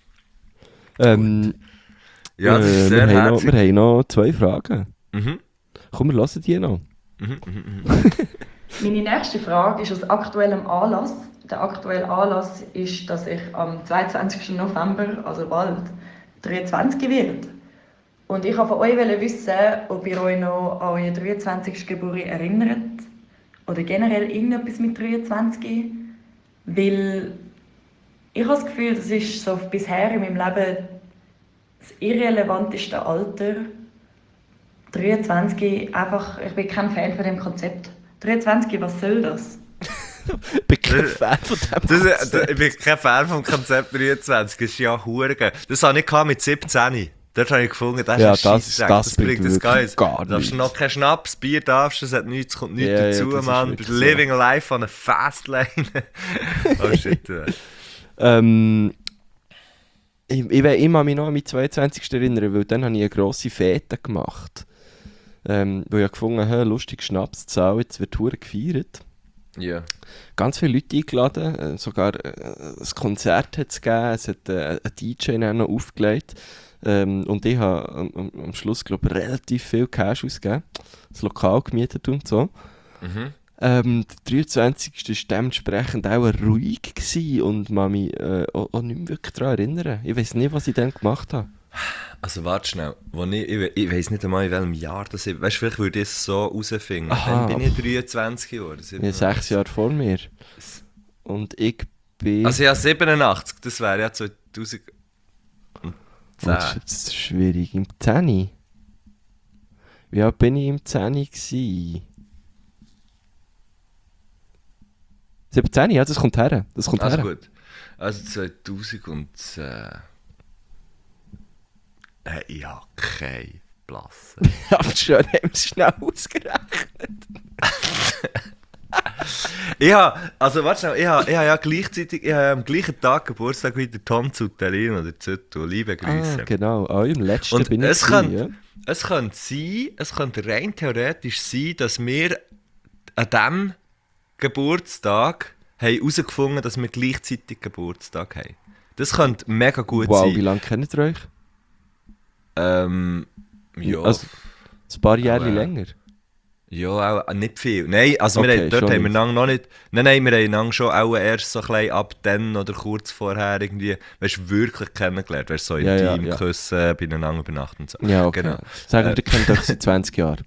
Ähm, Ja, das ist äh, sehr wir, haben noch, herzig. wir haben noch zwei Fragen. Mhm. Komm, wir hören die noch. Mhm, mhm, mhm. Meine nächste Frage ist aus aktuellem Anlass. Der aktuelle Anlass ist, dass ich am zweiundzwanzigsten November, also bald, dreiundzwanzig werde. Und ich wollte von euch wissen, ob ihr euch noch an euren dreiundzwanzigsten Geburtstag erinnert. Oder generell irgendetwas mit dreiundzwanzig. Weil ich habe das Gefühl, das ist so bisher in meinem Leben das irrelevanteste Alter. dreiundzwanzig, einfach, ich bin kein Fan von dem Konzept. dreiundzwanzig, was soll das? Ich bin kein Fan von dem. Das, das, ich bin kein Fan vom Konzept dreiundzwanzig, das ist ja hure geil. Das hatte ich mit siebzehn. Dort habe ich gefunden, das Ja, ist das- ein das Scheissdreck, das bringt bringt das wirklich Geiles. gar Du darfst nichts. noch kein Schnaps, Bier darfst du, es hat nichts, kommt nichts Ja, ja, dazu, das ist Mann. wirklich Living life on a fast lane. Oh shit, du. Ähm, ich, ich, we- ich kann mich noch an meinen zweiundzwanzigsten erinnern, weil dann habe ich eine grosse Fete gemacht. Ähm, wo ich habe gefunden habe, lustig Schnapszahl, jetzt wird hure gefeiert. Ja. Ganz viele Leute eingeladen, äh, sogar äh, ein Konzert hat es gegeben, es hat äh, ein D J dann noch aufgelegt. Ähm, und ich habe am, am, am Schluss, glaube ich, relativ viel Cash ausgegeben, das Lokal gemietet und so. Mhm. Ähm, der dreiundzwanzigste war dementsprechend auch ruhig gewesen und man mich äh, auch, auch nicht mehr wirklich daran erinnern. Ich weiß nicht, was ich dann gemacht habe. Also warte schnell, wo ich, ich, ich weiss nicht einmal in welchem Jahr das ist. Weißt du, vielleicht würde ich es so herausfinden. Aha, Dann bin ich dreiundzwanzig geworden. Ich habe sechs Jahre vor mir. Und ich bin... Also ja, siebenundachtzig, das wäre ja zweitausendzehn. Oh, das ist jetzt schwierig. Im zehn. Wie alt bin ich im zehn gewesen? siebzehn, ja, das kommt her. Das kommt Also her. gut. Also zweitausendzehn. Äh, ich habe keine Blasse. Aber schon haben wir es schnell ausgerechnet. Ich habe, also warte schnell, ich habe, ich habe ja gleichzeitig, ich habe ja am gleichen Tag Geburtstag wie der Tom Zutelin oder Zütto. Liebe Grüße. Ah, genau. Ah, im letzten Und bin ich es gewesen, kann- ja. Es könnte sein, es könnte rein theoretisch sein, dass wir an diesem Geburtstag haben herausgefunden, dass wir gleichzeitig Geburtstag haben. Das könnte mega gut Wow, wie sein. lange kennt ihr euch? Ähm, ja, Also, ein paar Jahre Aber- länger. ja, auch nicht viel. Nein, also Okay, wir haben, dort schon haben wir nicht. lang noch nicht... Nein, nein, wir haben lang schon auch erst so ein bisschen ab dann oder kurz vorher irgendwie, weißt du, wirklich kennengelernt. Weißt du, so Ja, ja, intim ja. küssen, beieinander übernachten und so. Ja, okay. Genau. Sagen wir, Äh. ihr kennt euch seit zwanzig Jahren.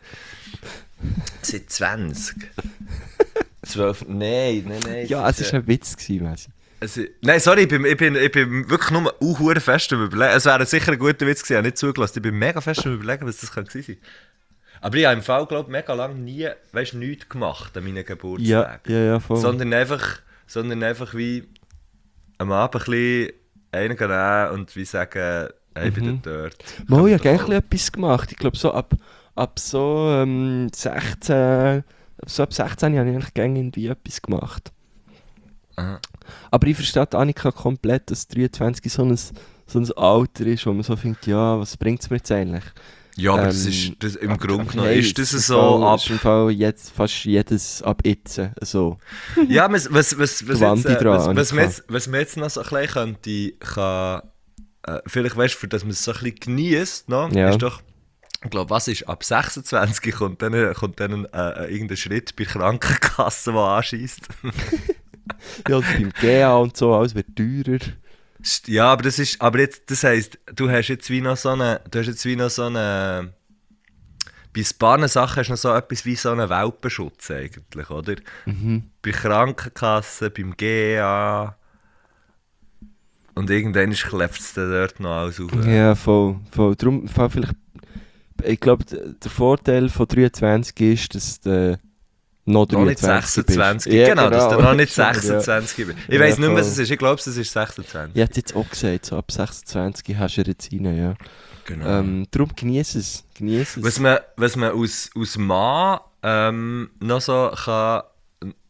Seit zwanzig. zwölf, nein, nein, nein. Ja, es war ein Witz, gewesen, Messi. Also, nein, sorry, ich bin, ich bin, ich bin wirklich nur uh, fest am Überlegen. Es wäre sicher ein guter Witz gewesen, ich habe nicht zugelassen. Ich bin mega fest am Überlegen, was das könnte sein. Aber ich habe im Fall, glaube ich, mega lange nie, weißt du, nichts gemacht an meinen Ja, Geburtstagen. ja, ja, voll. Sondern einfach, sondern einfach wie am Abend ein bisschen einen nehmen und wie sagen, hey, ich bin Mhm. dort. Mal, ich habe Kommt gerne doch etwas gemacht. Ich glaube, so ab, ab so ähm, sechzehn, so ab sechzehn habe ich eigentlich gerne irgendwie etwas gemacht. Aha. Aber ich verstehe die Annika komplett, dass dreiundzwanzig so ein, so ein Alter ist, wo man so denkt, ja, was bringt es mir jetzt eigentlich? Ja, aber das Ähm, ist, das, im aber- Grunde aber genommen hey, ist das im so Fall, ab... ist im Fall jetzt fast jedes ab jetzt so. Ja, was, was, was, was, Wandi jetzt, äh, dran, was, was, man Annika. jetzt, was man jetzt noch so ein bisschen könnte, kann, äh, vielleicht weißt du, für dass man es so ein bisschen genießt, no? Ja. Ist doch, ich glaube, was ist, ab sechsundzwanzig kommt dann, kommt dann äh, irgendein Schritt bei Krankenkassen, der anschießt. Ja, und beim G A und so, alles wird teurer. Ja, aber das ist, aber jetzt, das heisst, du hast jetzt wie noch so eine, du hast jetzt wie noch so eine, bei ein paar Sachen hast du noch so etwas wie so einen Welpenschutz eigentlich, oder? Mhm. Bei Krankenkassen, beim G A. Und irgendwann klebt es dann dort noch alles auf. Ja, voll. voll. Darum, voll vielleicht, ich glaube, d- der Vorteil von dreiundzwanzig ist, dass du noch Noch nicht dreiundzwanzig sechsundzwanzig. bist. Ja, genau, dass du noch nicht Schon, ja. sechsundzwanzig bist. Ich Ja, weiss nicht mehr, was voll. es ist. Ich glaube, es ist sechsundzwanzig. Ich hätte jetzt auch gesagt, so ab sechsundzwanzig hast du jetzt rein, ja. Genau. Ähm, darum genieß es. Genieß es. Was man, was man aus, aus Mann ähm, noch so kann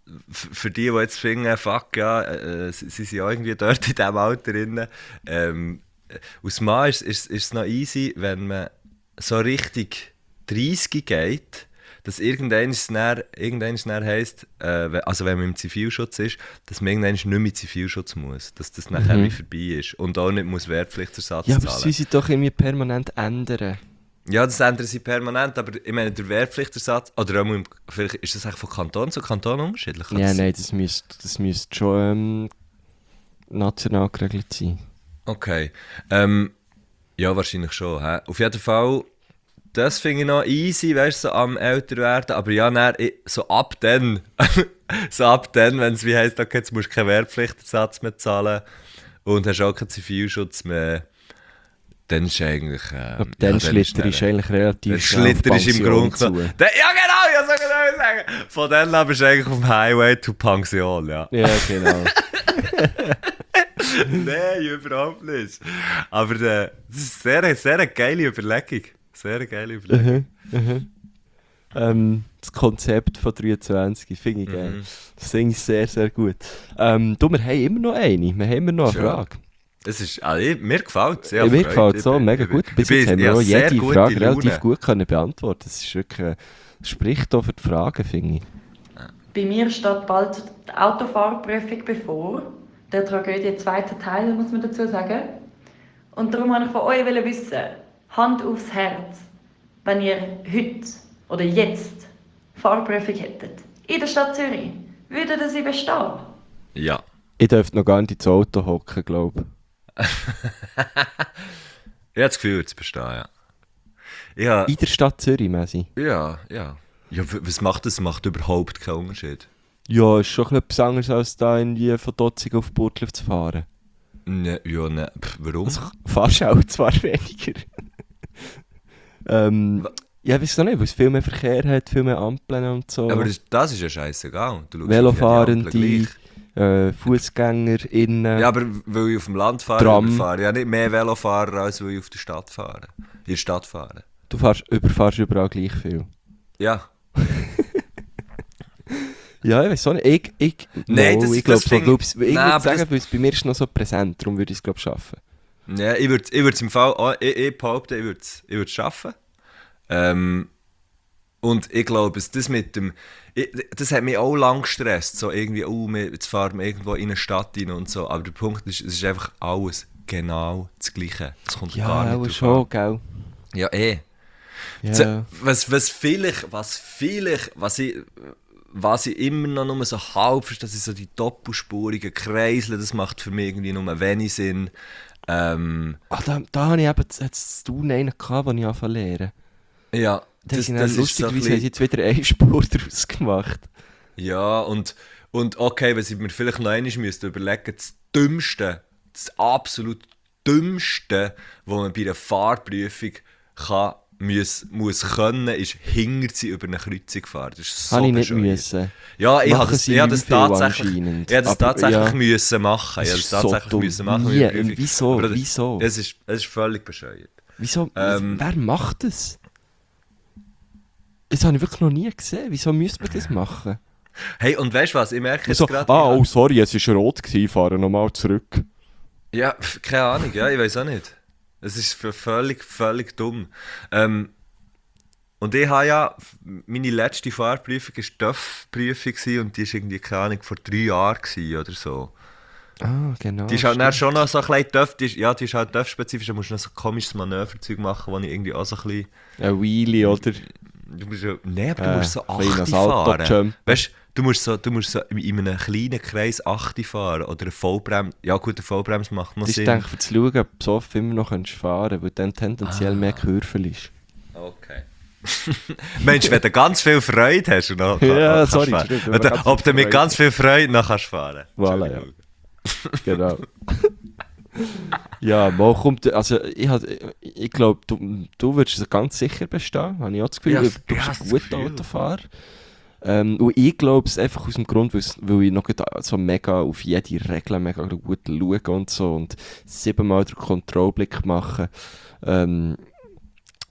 f- für die, die jetzt finden, fuck ja, äh, sie, sie sind ja irgendwie dort in diesem Alter drin. Ähm, aus Mann ist, ist, ist es noch easy, wenn man so richtig dreißig geht, dass irgendwann es dann, irgendwann es dann heisst, äh, we- also wenn man im Zivilschutz ist, dass man irgendwann nicht mehr in Zivilschutz muss. Dass das nachher Mhm. wie vorbei ist. Und auch nicht muss Wehrpflichtersatz Ja, aber zahlen. sie sich doch irgendwie permanent ändern. Ja, das ändern sie permanent, aber ich meine, der Wehrpflichtersatz, oder auch im, vielleicht ist das eigentlich von Kanton zu Kanton unterschiedlich? Kann Ja, das- nein, das müsste das müsst schon ähm, national geregelt sein. Okay. Ähm, ja, wahrscheinlich schon. Hä? Auf jeden Fall, das finde ich noch easy, weißt du, so am älter werden. Aber ja, dann, ich- so ab dann, so ab dann, wenn es wie heisst, okay, jetzt musst du keinen Wehrpflichtersatz mehr zahlen und hast auch keinen Zivilschutz mehr, dann ist eigentlich. Ähm, Ab dann ja, Schlitter dann ist eigentlich relativ Der schnell auf Schlitter ist im Pension Grunde zu. genommen. Der, ja, genau, ja, so genau sagen. Von dann an bist du eigentlich auf dem Highway to Pension, ja. Ja, genau. Nein, überhaupt nicht. Aber äh, das ist eine sehr, sehr geile Überlegung. Sehr geile Überlegung. Mhm, mhm. Ähm, das Konzept von dreiundzwanzig finde ich geil. Mhm. Das finde ich sehr, sehr gut. Ähm, du, wir haben immer noch eine. Wir haben immer noch eine Schön. Frage. Es ist, also, ich, mir gefällt es. Ja, mir gefällt es so mega gut. Bis jetzt haben wir auch jede Frage relativ gut können beantworten. Das ist wirklich, äh, spricht auch für die Fragen, finde ich. Bei mir steht bald die Autofahrprüfung bevor. Der Tragödie zweiter Teil, muss man dazu sagen. Und darum wollte ich von euch wissen, Hand aufs Herz, wenn ihr heute oder jetzt Fahrprüfung hättet, in der Stadt Zürich, würdet ihr sie bestehen? Ja. Ich dürfte noch gar nicht ins Auto hocken, glaube Ich habe das Gefühl, zu bestehen, ja. Ja, ich. In der Stadt Zürich, Messi. ja, ja. Ja, w- was macht das? Macht überhaupt keinen Unterschied. Ja, ist schon ein bisschen etwas anderes, als da irgendwie von Dotzig auf Burtlev zu fahren. Ne, ja, ne, pff, warum? Also, fahrst auch zwar weniger. ähm, Wa- ja, ich weiß noch nicht, weil es viel mehr Verkehr hat, viel mehr Ampeln und so. Aber das, das ist ja scheißegal. Du schaust Velofahrende, auf jede Ampel gleich. äh, FußgängerInnen. Ja, aber weil ich auf dem Land fahre, Tram. überfahre ich ja nicht mehr Velofahrer, als weil ich auf der Stadt fahre. In der Stadt fahre. Du fährst, überfährst überall gleich viel. Ja. Ja, ich weiß auch nicht. Ich, ich, Nein, no, das- ich glaube, das find- glaub, ich Nein, würde aber sagen, das- weil es bei mir ist noch so präsent, darum würde ich es glaube schaffen. Ja, ich würde ich es im Fall, auch- ich, ich behaupte, ich würde es ich schaffen. Ähm, und ich glaube, es- das mit dem, ich, das hat mich auch lang gestresst, so irgendwie, oh, wir- jetzt fahren wir irgendwo in eine Stadt rein und so, aber der Punkt ist, es ist einfach alles genau das Gleiche. Es kommt gar Ja, nicht auch drauf schon, gell? an. Ja, eh. Ja. Z- Was, was vielleicht, was vielleicht, was ich, was ich immer noch nur so halb verstehe, dass ich so die doppelspurigen Kreisel, das macht für mich irgendwie nur wenig Sinn. Ähm, Ah, da, da habe ich eben jetzt zu tun einen gehabt, den ich anfangen zu lernen. ja, Das, das, das das ist so ein lustigerweise haben sie bisschen, jetzt wieder eine Spur daraus gemacht. ja, und, und okay, wenn ich mir vielleicht noch einmal müsste überlegen, das Dümmste, das absolut Dümmste, was man bei einer Fahrprüfung kann, muss, muss können, ist hinter sie über eine Kreuzung fahren. Das ist so Habe ich nicht bescheuert. müssen. Ja, ich Machen habe das, sie ich habe das viel tatsächlich, anscheinend. ich habe das Aber, tatsächlich ja. müssen machen. Ich habe Das das ist so tatsächlich dumm. müssen machen. Nie. mit der Prüfung. Wieso? Aber das- Wieso? Es ist, es ist völlig bescheuert. Wieso? Ähm, Wer macht das? Das habe ich wirklich noch nie gesehen. Wieso müsste man das machen? Hey, und weißt du was? Ich merke jetzt So, gerade... ah, ich oh, sorry, es war rot, gewesen, fahren nochmal zurück. Ja, pf, keine Ahnung, ja, ich weiß auch nicht. Es ist v- völlig, völlig dumm. Ähm, und ich habe ja, meine letzte Fahrprüfung war die T Ö F-Prüfung und die war irgendwie, keine Ahnung, vor drei Jahren gewesen oder so. Ah, genau. Die ist halt dann stimmt. schon noch so ein bisschen T Ö F, die ist, ja, die ist halt T Ö F-spezifisch, da musst du noch so ein komisches Manöverzeug machen, wo ich irgendwie auch so ein bisschen... Ein Wheelie, oder? Du musst ja, nee, aber du Äh, musst so ein kleines achte fahren. Auto-Jump. Weißt du, musst so, du musst so in einem kleinen Kreis achte fahren oder eine Vollbremse. Ja gut, eine Vollbremse macht noch Das ist, Sinn. denke ich, für zu schauen, ob du so oft immer noch fahren kannst, weil dann tendenziell Ah. mehr Kurven ist. Okay. Mensch, wenn du ganz viel Freude hast und noch, Ja, kannst sorry, fahren. stimmt, wenn Wenn man du, ganz ob viel du mit Freude ganz viel Freude noch kannst fahren. Voilà, ja. Entschuldigung. Genau. Ja, mal kommt, also ich, hab- ich glaube, du, du würdest es ganz sicher bestehen, habe ich auch das Gefühl, Ja, weil du ja, bist das ein guter Gefühl. Autofahrer. Ähm, und ich glaube es einfach aus dem Grund, weil's- weil ich noch grad so mega auf jede Regel mega gut schaue und so und siebenmal den Kontrollblick mache. Ähm,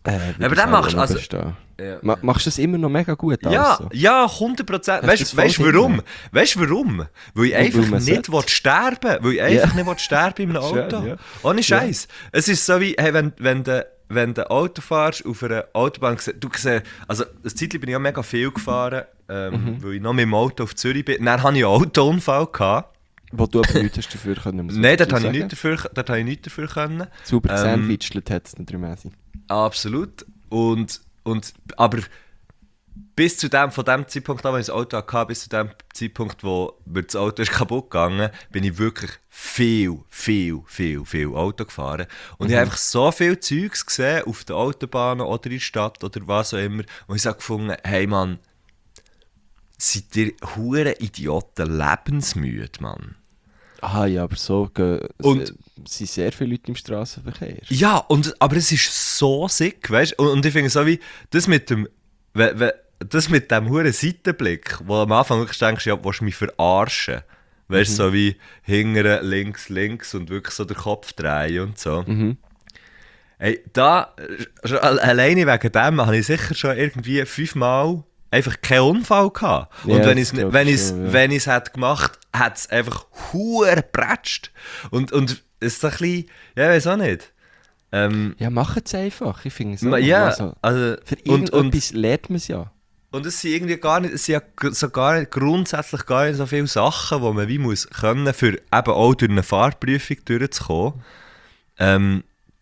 Äh, Aber dann machst du, also... Ja. Ma- machst du das immer noch mega gut? Ja, Also? ja, hundert Prozent. Hast du Weißt das du weißt, voll warum? drin? Weißt du warum? Weil ich Weil einfach man nicht sollte. will sterben Weil ich einfach Ja. nicht will sterben in einem Schön, Auto. ja. Ohne Scheiß. Es ist so wie, hey, wenn, wenn du wenn du Auto fährst auf einer Autobahn, du siehst, also eine Zeit lang bin ich ja mega viel gefahren, ähm, Mhm. weil ich noch mit dem Auto auf Zürich bin. Dann hatte ich einen Autounfall. Gehabt. Wo du aber nichts hast dafür können. muss man Nein, dort dazu habe ich sagen. nichts dafür, dort habe ich nichts dafür können. Super Ähm, gesandwichelt hat es nicht drin. Absolut. Und, und, aber bis zu dem, von dem Zeitpunkt an, wo ich das Auto hatte, bis zu dem Zeitpunkt, wo mir das Auto ist kaputt gegangen, bin ich wirklich viel, viel, viel, viel Auto gefahren. Und ich habe einfach so viel Zeugs gesehen auf den Autobahnen oder in der Stadt oder was auch immer, wo ich so gefunden habe, hey Mann, seid ihr hure Idioten lebensmüde, Mann? Ah ja, aber so gehen, Und- es sind sehr viele Leute im Straßenverkehr. Ja, und, aber es ist so sick, weißt du? Und, und ich finde so wie, das mit dem, we, we, das mit dem huren Seitenblick, wo am Anfang wirklich denkst, ja, willst du mich verarschen? Weißt du, so wie hingere, links, links und wirklich so den Kopf drehen und so. Mhm. Ey, da, schon al- alleine wegen dem habe ich sicher schon irgendwie fünfmal einfach keinen Unfall gehabt. Und Ja, wenn das ich es glaub wenn ich ich's, schon, ja. wenn ich's hätte gemacht, hat es einfach hure gepratscht. Und, und es ist so ein bisschen, ja, ich weiß auch nicht. Ähm, Ja, mach es einfach. Ich finde es ma- auch. ja, Also, also, für und, und, irgendetwas lernt man es ja. und es sind irgendwie gar nicht, es sind ja gr- so gar nicht, grundsätzlich gar nicht so viele Sachen, die man wie muss können, für eben auch durch eine Fahrprüfung durchzukommen. Ähm,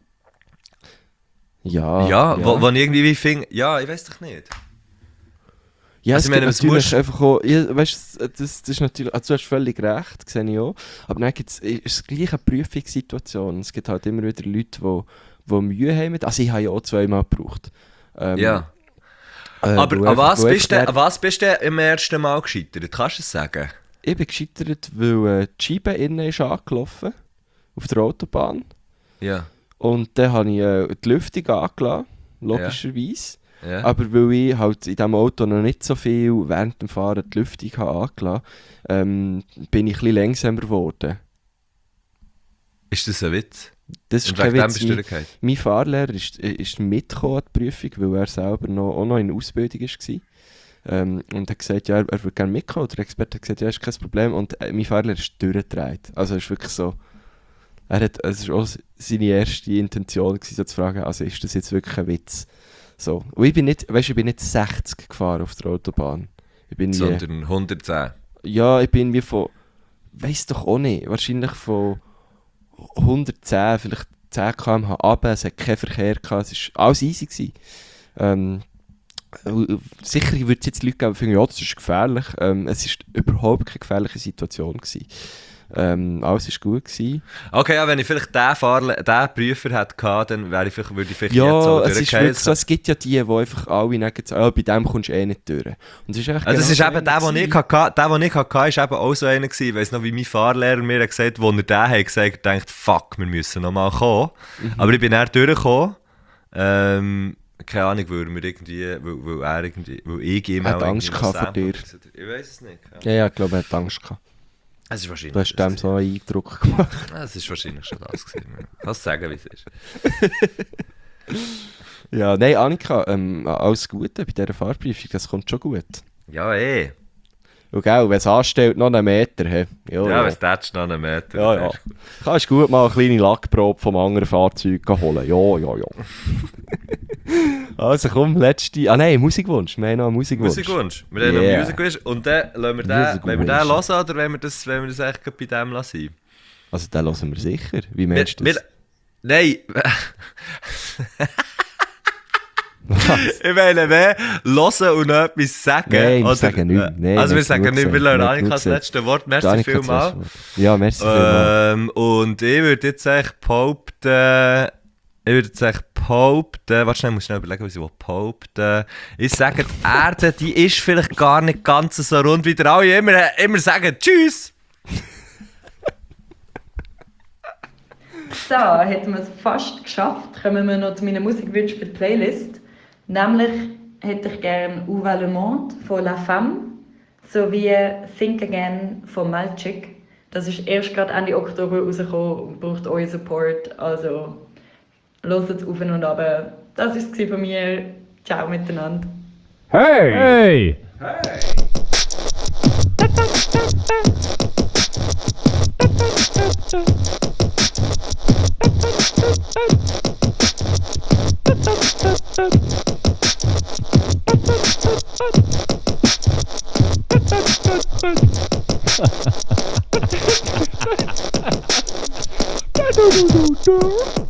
Ja, ja, Wo, wo ich irgendwie wie finde, ja, ich weiß doch nicht. Ja, Also es ich meine, gibt was natürlich musst- einfach auch, ja, weißt, das, das ist natürlich, also du hast völlig recht, sehe ich auch, aber dann gibt's, ist es gleich eine Prüfungssituation. Es gibt halt immer wieder Leute, die, die Mühe haben mit, also ich habe ja auch zweimal gebraucht. Ähm, Ja. äh, Aber weil an einfach- was, weil bist du, einfach an was bist du im ersten Mal gescheitert? Kannst du es sagen? Ich bin gescheitert, weil äh, die Scheibe innen ist angelaufen, auf der Autobahn. Ja. Und dann habe ich äh, die Lüftung angelassen, logischerweise. ja. Aber weil ich halt in diesem Auto noch nicht so viel während dem Fahren die Lüftung habe angelassen habe, ähm, bin ich ein bisschen langsamer geworden. Ist das ein Witz? Das ist Und kein wegen dem Witz. bist du Mein, durchgefallen? mein Fahrlehrer ist, ist mitgekommen an die Prüfung, weil er selber noch, auch noch in der Ausbildung war. Ähm, und hat gesagt, ja, er, er würde gerne mitkommen. Der Experte hat gesagt, ja, ist kein Problem. Und äh, mein Fahrlehrer ist durchgedreht. Also es ist wirklich so, er hat, es war auch seine erste Intention, gewesen, so zu fragen, also ist das jetzt wirklich ein Witz? So. Und ich bin nicht, weißt, ich bin nicht sechzig gefahren auf der Autobahn. Ich bin wie, Sondern hundertzehn. ja, ich bin wie von, weiss doch auch nicht, wahrscheinlich von hundertzehn, vielleicht zehn Kilometer pro Stunde runter, es hat keinen Verkehr gehabt, es war alles easy gewesen. Ähm, äh, sicher würde es jetzt Leute geben, die finden, ja, das ist gefährlich. Ähm, es war überhaupt keine gefährliche Situation gewesen. Ähm, alles war gut gewesen. Okay, ja, wenn ich vielleicht den, Fahrle den Prüfer hätte gehabt, dann wäre ich vielleicht, würde ich vielleicht Ja, jetzt so es ist durchgehen. wirklich so, es gibt ja die, die einfach alle sagen, ah, bei dem kommst du eh nicht durch. Und es ist echt Also das genau ist so eben der, einer den ich gewesen. hatte, der, den ich hatte, ist eben auch so einer gewesen. Ich weiss noch, wie mein Fahrlehrer mir hat gesagt, wo er den hat gesagt, denkt, fuck, wir müssen nochmal kommen. Mhm. Aber ich bin dann durchgekommen. Ähm, keine Ahnung, weil, wir irgendwie, weil, weil er irgendwie, weil ich ihm Er hat auch Angst irgendwie noch gehabt vor Sample dir. gesagt habe. Ich weiß es nicht. Ja. Ja, ja, ich glaube, er hat Angst gehabt. Es ist wahrscheinlich Du hast das dem so einen Eindruck gemacht. gewesen. Ja, es ist wahrscheinlich schon das gewesen. Kannst du sagen, wie es ist. Ja, nein, Annika, ähm, alles Gute bei dieser Fahrprüfung, das kommt schon gut. Ja, eh. Und gell, wenn es anstellt, noch einen Meter, he? Ja, Ja, ja. was tätst du noch einen Meter? Ja, ja. Kannst gut mal eine kleine Lackprobe vom anderen Fahrzeug holen. Ja, ja, ja. Also komm, letzte... Ah nein, Musikwunsch. Wir haben noch einen Musikwunsch. Musikwunsch. Wir haben Yeah. einen Musikwunsch. Und dann lassen wir den, Musikwunsch. wenn wir den hören oder wenn wir das, wenn wir das echt gerade bei dem lassen? Also den hören wir sicher. Wie meinst du Wir- das? wir- Nein. Ich meine, wer hören und noch etwas sagen? Nein, wir oder, sagen nichts. äh, Nein, also wir wir sagen haben nicht, wir genug lassen gesagt. Annika das Wir haben letzte Wort. Merci Annika, das vielmals. letzte Wort. Ja, merci vielmals. Ähm, und ich würde jetzt echt behaupten, ich würde jetzt echt behaupten, warte schnell, ich muss schnell überlegen, was ich behaupten. Ich sage, die Erde, die ist vielleicht gar nicht ganz so rund, wie ihr alle immer, immer sagen. Tschüss! So, hätten wir es fast geschafft, kommen wir noch zu meinen Musikwünschen für die Playlist. Nämlich hätte ich gerne Uva Le Monde von La Femme sowie Think Again von Malchik. Das ist erst gerade Ende Oktober rausgekommen und braucht euren Support. Also hört es auf und ab. Das war es von mir. Ciao miteinander. Hey! Hey!